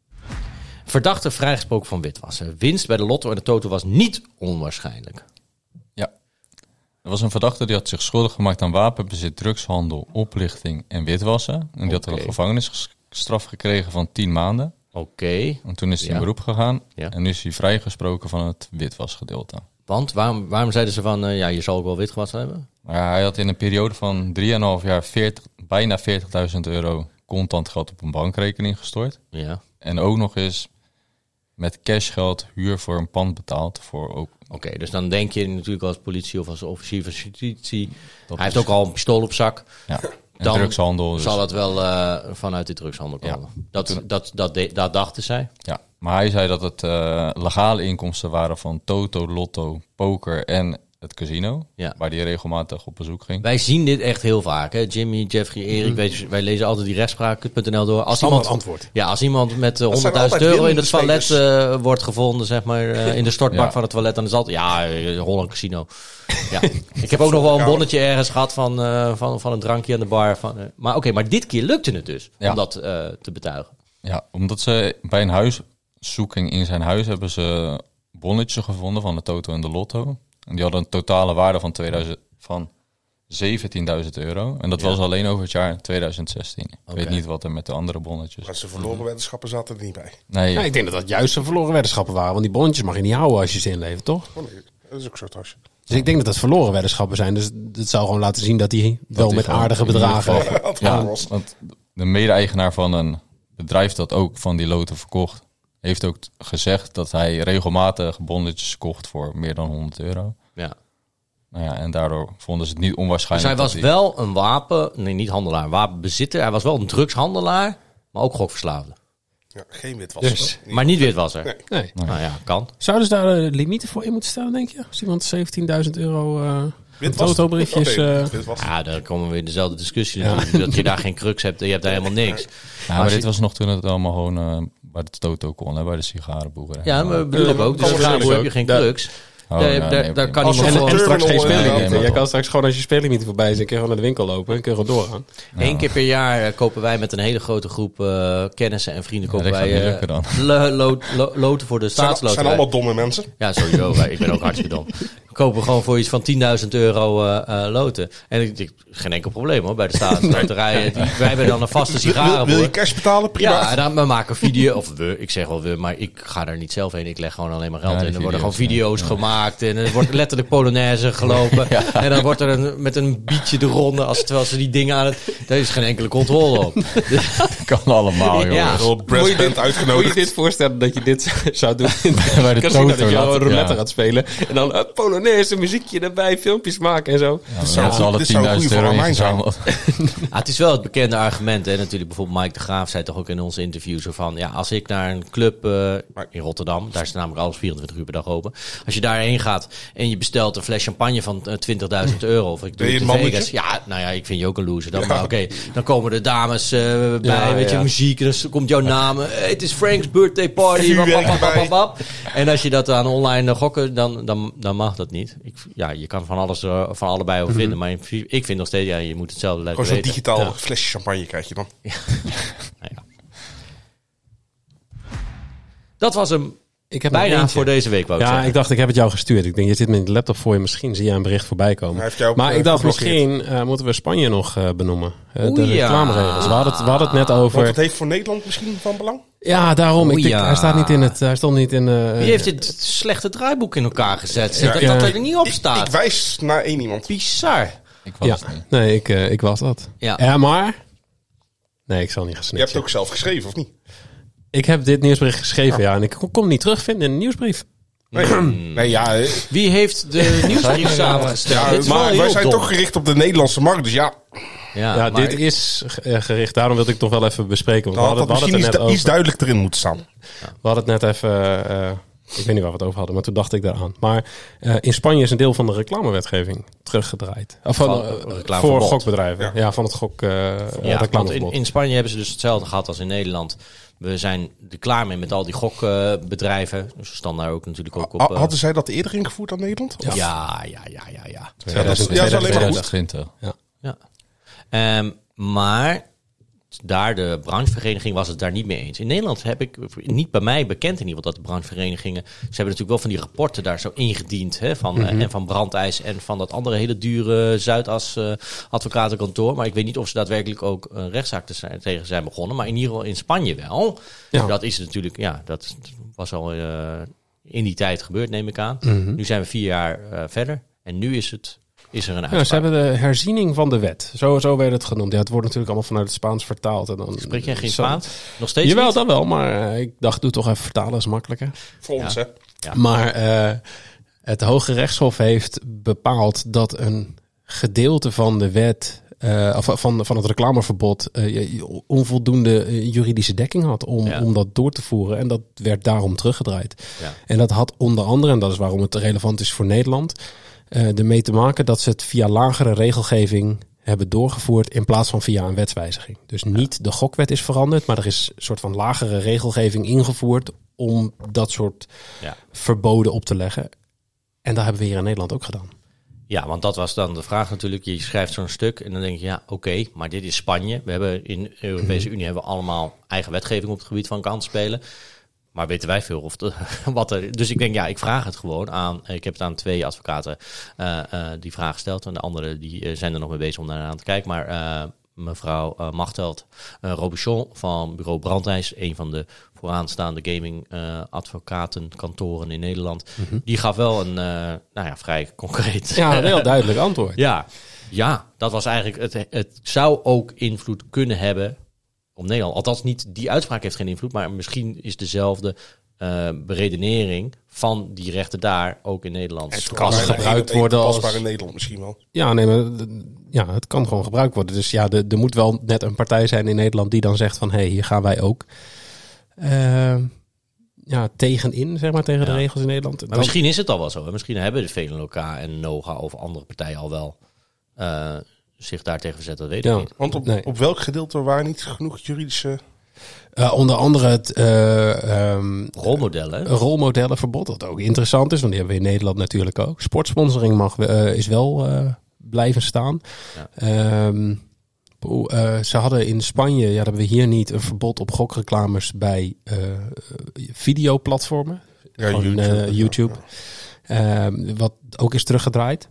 S1: Verdachte vrijgesproken van witwassen. Winst bij de lotto en de toto was niet onwaarschijnlijk.
S4: Ja. Er was een verdachte die had zich schuldig gemaakt aan wapenbezit, drugshandel, oplichting en witwassen. En die had
S1: Oké.
S4: een gevangenisstraf gekregen van tien maanden.
S1: Oké,
S4: En toen is hij
S1: Ja.
S4: in beroep gegaan.
S1: Ja.
S4: En nu is hij vrijgesproken van het witwasgedeelte.
S1: want waarom, waarom zeiden ze van, uh, ja, je zal ook wel witgewassen hebben?
S4: Maar ja, hij had in een periode van drieënhalf jaar veertig, bijna veertigduizend euro contant geld op een bankrekening gestort.
S1: Ja,
S4: En ook nog eens met cashgeld huur voor een pand betaald. Voor ook,
S1: oké, dus dan denk je natuurlijk als politie of als officier van justitie.
S4: Dat
S1: Hij
S4: is-
S1: heeft ook al een pistool op zak.
S4: ja, en
S1: Dan
S4: drugshandel. Dus,
S1: Zal dat wel uh, vanuit die drugshandel komen?
S4: Ja.
S1: Dat,
S4: Toen-
S1: dat, dat, de- dat dachten zij.
S4: ja. Maar hij zei dat het eh, legale inkomsten waren van toto, lotto, poker en het casino,
S1: Ja.
S4: waar hij regelmatig op bezoek ging.
S1: Wij zien dit echt heel vaak. Hè? Jimmy, Jeffrey, Erik, weet je, wij lezen altijd die rechtspraak punt n l door. Als
S2: Standaard
S1: iemand,
S2: antwoord.
S1: ja, als iemand met uh,
S3: Dat zijn
S1: honderdduizend
S3: altijd
S1: euro in het
S3: winnende
S1: toilet uh, wordt gevonden, zeg maar, uh, in de stortbak
S4: Ja.
S1: van het toilet, dan is het altijd, ja, uh, Holland Casino. Ja. Ik heb ook nog wel een bonnetje ergens gehad van, uh, van, van een drankje aan de bar. Van, uh, maar oké, okay, maar dit keer lukte het dus
S4: Ja.
S1: om dat uh, te betuigen.
S4: Ja, omdat ze bij een huiszoeking in zijn huis hebben ze bonnetjes gevonden van de Toto en de Lotto. En die hadden een totale waarde van, tweeduizend, van zeventienduizend euro. En dat
S1: Ja.
S4: was alleen over het jaar tweeduizend zestien. Ik
S1: Oké.
S4: weet niet wat er met de andere bonnetjes...
S3: Maar zijn verloren weddenschappen zaten er niet bij.
S4: Nee,
S2: Ja, ik denk dat dat juist een verloren weddenschappen waren. Want die bonnetjes mag je niet houden als je ze inlevert, toch?
S3: Oh nee, dat is ook zo tasje.
S2: Dus ik denk dat dat verloren weddenschappen zijn. Dus het zou gewoon laten zien dat die wel
S4: die
S2: met
S4: gewoon
S2: aardige
S4: in ieder
S2: bedragen...
S4: geval-
S3: Ja,
S4: Ja, want de mede-eigenaar van een bedrijf dat ook van die loten verkocht, heeft ook t- gezegd dat hij regelmatig bonnetjes kocht voor meer dan honderd euro.
S1: Ja.
S4: Nou ja, en daardoor vonden ze het niet
S1: Dus
S4: onwaarschijnlijk.
S1: hij was
S4: dat hij-
S1: wel een wapen, nee niet handelaar, wapenbezitter. Hij was wel een drugshandelaar, maar ook gokverslaafde.
S3: Ja, geen witwasser.
S2: Dus-
S3: Nee.
S1: Maar niet witwasser.
S3: Nee.
S2: Nee.
S1: Nou ja, kan.
S2: Zouden ze daar uh, limieten voor in moeten stellen, denk je? Als iemand zeventienduizend euro uh,
S3: Witwasser?
S2: fotobriefjes...
S3: Oh, nee,
S2: uh,
S3: witwasser.
S1: Ja, dan komen we weer in dezelfde discussie natuurlijk. Dat je daar geen crux hebt en je hebt daar helemaal niks.
S4: Ja, maar
S1: als
S4: dit
S1: je-
S4: was nog toen het allemaal gewoon uh, bij de Toto kon, hè, bij de sigarenboerderij.
S1: Ja, maar bedoel ik ook. Dus
S3: kan
S1: als
S3: wel
S1: heb je
S2: ook.
S1: geen
S2: Daar-
S1: crux.
S4: Oh,
S1: daar,
S4: ja,
S1: daar,
S4: nee,
S1: daar
S4: oké.
S1: kan
S3: Als
S1: iemand
S3: er
S2: En,
S3: een
S1: gewoon...
S2: en straks geen
S3: terminal,
S2: speellimieten.
S4: ja,
S2: Je
S4: ja.
S2: kan straks gewoon als je speellimieten voorbij is, een keer gewoon naar de winkel lopen. Een keer gewoon doorgaan.
S1: Eén keer per jaar eh, kopen wij met een hele grote groep eh, kennissen en vrienden
S4: Ja,
S1: kopen
S4: dat gaat
S1: wij
S4: niet
S1: eh,
S4: lukken dan.
S1: lo- lo- lo- loten voor de
S3: zijn, zijn
S1: staatsloterij.
S3: allemaal domme mensen.
S1: Ja, sowieso. wij- Ik ben ook hartstikke dom. We kopen gewoon voor iets van tienduizend euro uh, uh, loten. En ik, ik, geen enkel probleem hoor, bij de staatsloterij. Die- Wij hebben dan een vaste
S3: Wil,
S1: sigaren
S3: wil je
S1: voor.
S3: cash betalen? Prima.
S1: Ja, en dan we maken video, of we, ik zeg wel we, maar ik ga daar niet zelf heen. Ik leg gewoon alleen maar geld
S4: Ja,
S1: in.
S4: die
S1: Er worden gewoon
S4: video's,
S1: video's gemaakt en er wordt letterlijk Polonaise gelopen. En dan wordt er een, met een bietje de ronde, als, terwijl ze die dingen aan het... Daar is geen enkele controle op.
S4: kan allemaal, jongens.
S1: Ja.
S3: Heel brassband uitgenodigd.
S2: Moet je dit voorstellen dat je dit zou doen in
S4: Bij de
S2: casino,
S4: Toto,
S2: dat je
S4: laat-
S2: gewoon roulette
S4: ja.
S2: gaat spelen. En dan uh, Polonaise, muziekje erbij, filmpjes maken en zo.
S4: Ja,
S3: zou
S4: met z'n
S3: goed-
S4: allen
S3: dit zou een
S4: tienduizend
S3: goede
S4: euro
S3: voor Romein zijn.
S4: ingezameld.
S1: Ah, het is wel het bekende argument. Hè? Natuurlijk bijvoorbeeld Mike de Graaf zei toch ook in onze interview zo van... Ja, als ik naar een club uh, in Rotterdam, daar is namelijk alles vierentwintig uur per dag open. Als je daarheen gaat en je bestelt een fles champagne van uh, twintigduizend euro... Of ik doe
S3: Ben je
S1: het
S3: een
S1: in
S3: mannetje?
S1: Vegas. Ja, nou ja, ik vind je ook een loser dan.
S3: Ja.
S1: Maar oké, dan komen de dames uh, bij,
S2: Ja,
S1: weet je,
S2: ja.
S1: muziek. En dan komt jouw naam. Hey, het is Frank's birthday party.
S3: Vuurwerk
S1: Wap, wap, wap,
S3: erbij.
S1: wap, wap. En als je dat aan online uh, gokken, dan, dan, dan mag dat niet. Ik, ja, je kan van alles uh, van allebei over vinden. Maar in principe, ik vind nog steeds, ja, je moet hetzelfde laten
S3: Gewoon zo'n
S1: weten.
S3: digitaal
S1: Ja.
S3: flesje champagne krijg je dan.
S1: Nou ja. Dat was hem
S2: Ik heb nog
S1: bijna
S2: eentje.
S1: voor deze week, wou ik
S2: Ja,
S1: zeggen.
S2: ik dacht, ik heb het jou gestuurd. Ik denk, je zit met de laptop voor je. Misschien zie je een bericht voorbij komen.
S3: Hij heeft jou ook,
S2: Maar
S3: eh,
S2: ik dacht,
S3: geblokkeerd.
S2: misschien uh, moeten we Spanje nog uh, benoemen. Uh, de
S1: Oei, ja.
S2: reclameregels. We hadden, het, we hadden het net
S3: Want
S2: over...
S3: het heeft voor Nederland misschien van belang.
S2: Ja, daarom. Ik
S1: Oei,
S2: denk,
S1: ja.
S2: hij staat niet in het... Hij stond niet in... Uh,
S1: Wie heeft dit slechte draaiboek in elkaar gezet? Zeg,
S3: Ja,
S1: dat,
S2: ja.
S1: dat er niet op
S3: Ik,
S1: staat.
S3: ik wijs naar één iemand.
S1: Bizar.
S4: Ik was
S2: Ja,
S4: het niet.
S2: nee, ik, uh, ik was dat.
S1: Ja.
S2: Ja, maar... Nee, ik zal niet gaan
S3: Je hebt
S2: snitchen.
S3: het ook zelf geschreven, of niet?
S2: Ik heb dit nieuwsbericht geschreven, ja. En ik kon kon het niet terugvinden in de nieuwsbrief.
S3: Nee, nee ja, eh,
S1: Wie heeft de nieuwsbrief samengesteld?
S3: ja
S1: Dit is wel
S3: maar
S1: heel
S3: wij zijn
S1: dom.
S3: toch gericht op de Nederlandse markt. Dus ja,
S1: Ja,
S2: Ja,
S1: maar
S2: dit is uh, gericht. Daarom wilde ik het nog wel even bespreken. Want
S3: dan
S2: we
S3: had
S2: hadden,
S3: dat
S2: we, hadden
S3: misschien
S2: het er
S3: iets,
S2: net
S3: iets
S2: over,
S3: duidelijker in moeten staan.
S2: we hadden het net even... Uh, ik weet niet waar we het over hadden, maar toen dacht ik daaraan. Maar uh, in Spanje is een deel van de reclamewetgeving teruggedraaid. Of van,
S1: Van,
S2: uh,
S1: uh,
S2: voor
S1: reclameverbod.
S2: gokbedrijven. Ja.
S3: Ja.
S2: van het gok uh,
S1: Ja, want in,
S2: reclameverbod.
S1: in Spanje hebben ze dus hetzelfde gehad als in Nederland. We zijn er klaar mee met al die gokbedrijven. Dus we staan daar ook natuurlijk ook op.
S3: Ha-
S1: uh,
S3: Hadden zij dat eerder ingevoerd dan Nederland?
S2: Ja.
S1: ja, ja, ja, ja, ja.
S2: tweeduizend,
S3: Ja, dat is alleen maar
S2: tweeduizend
S3: goed.
S4: tweeduizend twintig.
S1: Ja. Ehm, maar daar, de branchevereniging was het daar niet mee eens. In Nederland heb ik, niet bij mij bekend in ieder geval, dat de brancheverenigingen, ze hebben natuurlijk wel van die rapporten daar zo ingediend, hè, van,
S2: Mhm.
S1: eh, en van Brandeis en van dat andere hele dure Zuidas uh, advocatenkantoor. Maar ik weet niet of ze daadwerkelijk ook een rechtszaak te zijn, tegen zijn begonnen. Maar in ieder geval in Spanje wel.
S2: Ja.
S1: Dat is natuurlijk, ja, dat was al uh, in die tijd gebeurd, neem ik aan.
S2: Mhm.
S1: Nu zijn we vier jaar uh, verder en nu is het... Is er een
S2: Ja,
S1: uitspraak?
S2: ze hebben de herziening van de wet. Zo, zo werd het genoemd. Ja, het wordt natuurlijk allemaal vanuit het Spaans vertaald. En dan,
S1: Spreek jij geen
S2: zo-
S1: Spaans? Nog steeds
S2: Jawel,
S1: niet?
S2: dat wel. Maar uh, ik dacht, doe toch even vertalen, is makkelijker.
S3: Voor ons,
S1: Ja.
S3: hè?
S1: Ja.
S2: Maar uh, het Hoge Rechtshof heeft bepaald dat een gedeelte van de wet... Uh, of van, van het reclameverbod uh, onvoldoende uh, juridische dekking had om,
S1: Ja.
S2: om dat door te voeren. En dat werd daarom teruggedraaid.
S1: Ja.
S2: En dat had onder andere, en dat is waarom het relevant is voor Nederland... uh, ermee te maken dat ze het via lagere regelgeving hebben doorgevoerd in plaats van via een wetswijziging. Dus niet ja. de gokwet is veranderd, maar er is een soort van lagere regelgeving ingevoerd om dat soort ja. verboden op te leggen. En dat hebben we hier in Nederland ook gedaan.
S1: Ja, want dat was dan de vraag natuurlijk. Je schrijft zo'n stuk en dan denk je, ja, oké, okay, maar dit is Spanje. We hebben in de Europese mm-hmm. Unie hebben we allemaal eigen wetgeving op het gebied van kansspelen. Maar weten wij veel of de, wat er... Dus ik denk, ja, ik vraag het gewoon aan... Ik heb het aan twee advocaten uh, uh, die vraag gesteld. En de anderen die uh, zijn er nog mee bezig om daar aan te kijken. Maar uh, mevrouw uh, Machteld uh, Robuchon van bureau Brandijs... een van de vooraanstaande gaming uh, advocatenkantoren in Nederland... Mm-hmm. Die gaf wel een, uh, nou ja, vrij concreet...
S2: Ja, een heel duidelijk antwoord.
S1: ja, ja, dat was eigenlijk... Het, het zou ook invloed kunnen hebben... op Nederland. Althans, niet die uitspraak heeft geen invloed, maar misschien is dezelfde uh, beredenering van die rechten daar ook in Nederland.
S3: Het kan gebruikt worden als in Nederland misschien wel.
S2: Ja, nee, maar ja, het kan gewoon gebruikt worden. Dus ja, er moet wel net een partij zijn in Nederland die dan zegt van, hé, hey, hier gaan wij ook uh, ja, tegenin, zeg maar, tegen ja. de regels in Nederland.
S1: Maar
S2: dan,
S1: misschien is het al wel zo. Hè? Misschien hebben de VLOK en NOGA of andere partijen al wel uh, zich daar tegen verzet, dat weet
S2: ja.
S1: ik niet.
S3: Want op,
S2: nee.
S3: op welk gedeelte waren niet genoeg juridische...
S2: Uh, onder andere het uh, um,
S1: rolmodellen.
S2: rolmodellenverbod, wat ook interessant is, want die hebben we in Nederland natuurlijk ook. Sportsponsoring mag, uh, is wel uh, blijven staan. Ja. Um, uh, ze hadden in Spanje, ja, dat hebben we hier niet, een verbod op gokreclames bij uh, videoplatformen.
S3: Ja,
S2: van,
S3: YouTube.
S2: Uh, YouTube. Ja. Uh, wat ook is teruggedraaid.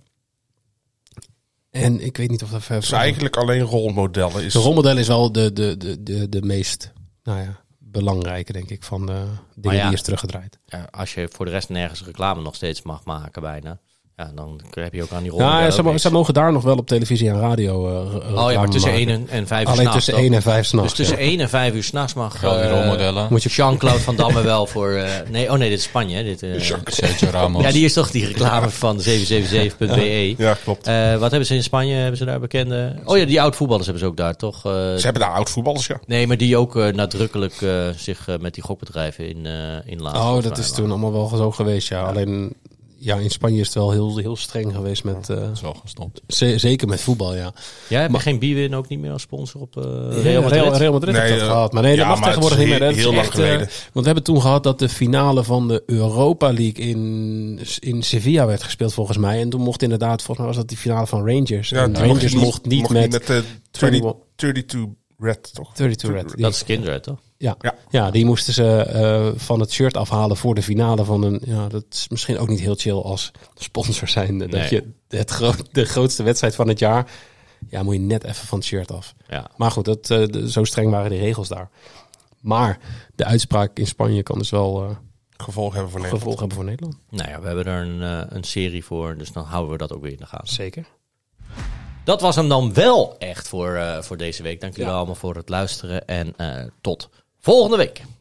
S2: En ik weet niet of dat...
S3: Dus eigenlijk alleen rolmodellen is...
S2: De rolmodel is wel de, de, de, de, de meest nou ja, belangrijke, denk ik, van de dingen ja, die is teruggedraaid.
S1: Ja, als je voor de rest nergens reclame nog steeds mag maken bijna... Ja, dan heb je ook aan die rolmodellen...
S2: Ja, ze, ze mogen daar nog wel op televisie en radio uh,
S1: Oh ja, maar tussen één en vijf uur
S2: Alleen
S1: s'nachts.
S2: tussen één en vijf s'nachts.
S1: Dus tussen
S2: ja.
S1: één en vijf uur s'nachts mag...
S4: Ja, die
S1: uh,
S4: rolmodellen.
S1: Moet je Jean-Claude Van Damme wel voor... Uh, nee, oh nee, dit is Spanje. Hè, dit, uh,
S4: Sergio Ramos.
S1: Ja, die is toch die reclame van de zeven zeven zeven punt b e.
S3: Ja, klopt.
S1: Uh, wat hebben ze in Spanje? Hebben ze daar bekende... Oh ja, die oud-voetballers hebben ze ook daar, toch? Uh,
S3: ze hebben daar oud-voetballers, ja.
S1: Nee, maar die ook uh, nadrukkelijk uh, zich uh, met die gokbedrijven in, uh, inlaten.
S2: Oh, dat is toen allemaal wel zo geweest, ja. ja. Alleen... Ja, in Spanje is het wel heel, heel streng geweest met... Uh,
S4: is wel gestopt.
S2: Z- zeker met voetbal, ja.
S1: Jij hebt
S2: maar,
S1: geen Bwin ook niet meer als sponsor op uh,
S2: Real,
S1: Real Madrid?
S2: Real, Real Madrid
S3: nee,
S2: heeft dat
S3: uh,
S2: gehad. Maar nee, dat
S3: ja,
S2: mag tegenwoordig niet meer. Dat
S3: heel lang geleden. Uh,
S2: want we hebben toen gehad dat de finale van de Europa League in, in Sevilla werd gespeeld, volgens mij. En toen mocht inderdaad, volgens mij was dat die finale van Rangers.
S3: Ja,
S2: en Rangers
S3: mocht,
S2: mocht niet
S3: mocht
S2: met...
S3: Niet met de dertig, derty-two Red, toch?
S2: derty-two Red.
S1: Dat is Kindred, toch?
S2: Ja. Ja. ja, die moesten ze uh, van het shirt afhalen voor de finale van een... Ja, dat is misschien ook niet heel chill als sponsor zijn. Nee. Dat je het gro- de grootste wedstrijd van het jaar... Ja, moet je net even van het shirt af.
S1: Ja.
S2: Maar goed, dat, uh, de, zo streng waren die regels daar. Maar de uitspraak in Spanje kan dus wel... Uh,
S3: gevolg hebben voor Nederland.
S2: Gevolg hebben voor Nederland.
S1: Nou ja, we hebben er een, uh, een serie voor. Dus dan houden we dat ook weer in de gaten.
S2: Zeker.
S1: Dat was hem dan wel echt voor, uh, voor deze week. Dank jullie
S2: ja.
S1: allemaal voor het luisteren. En uh, tot volgende week.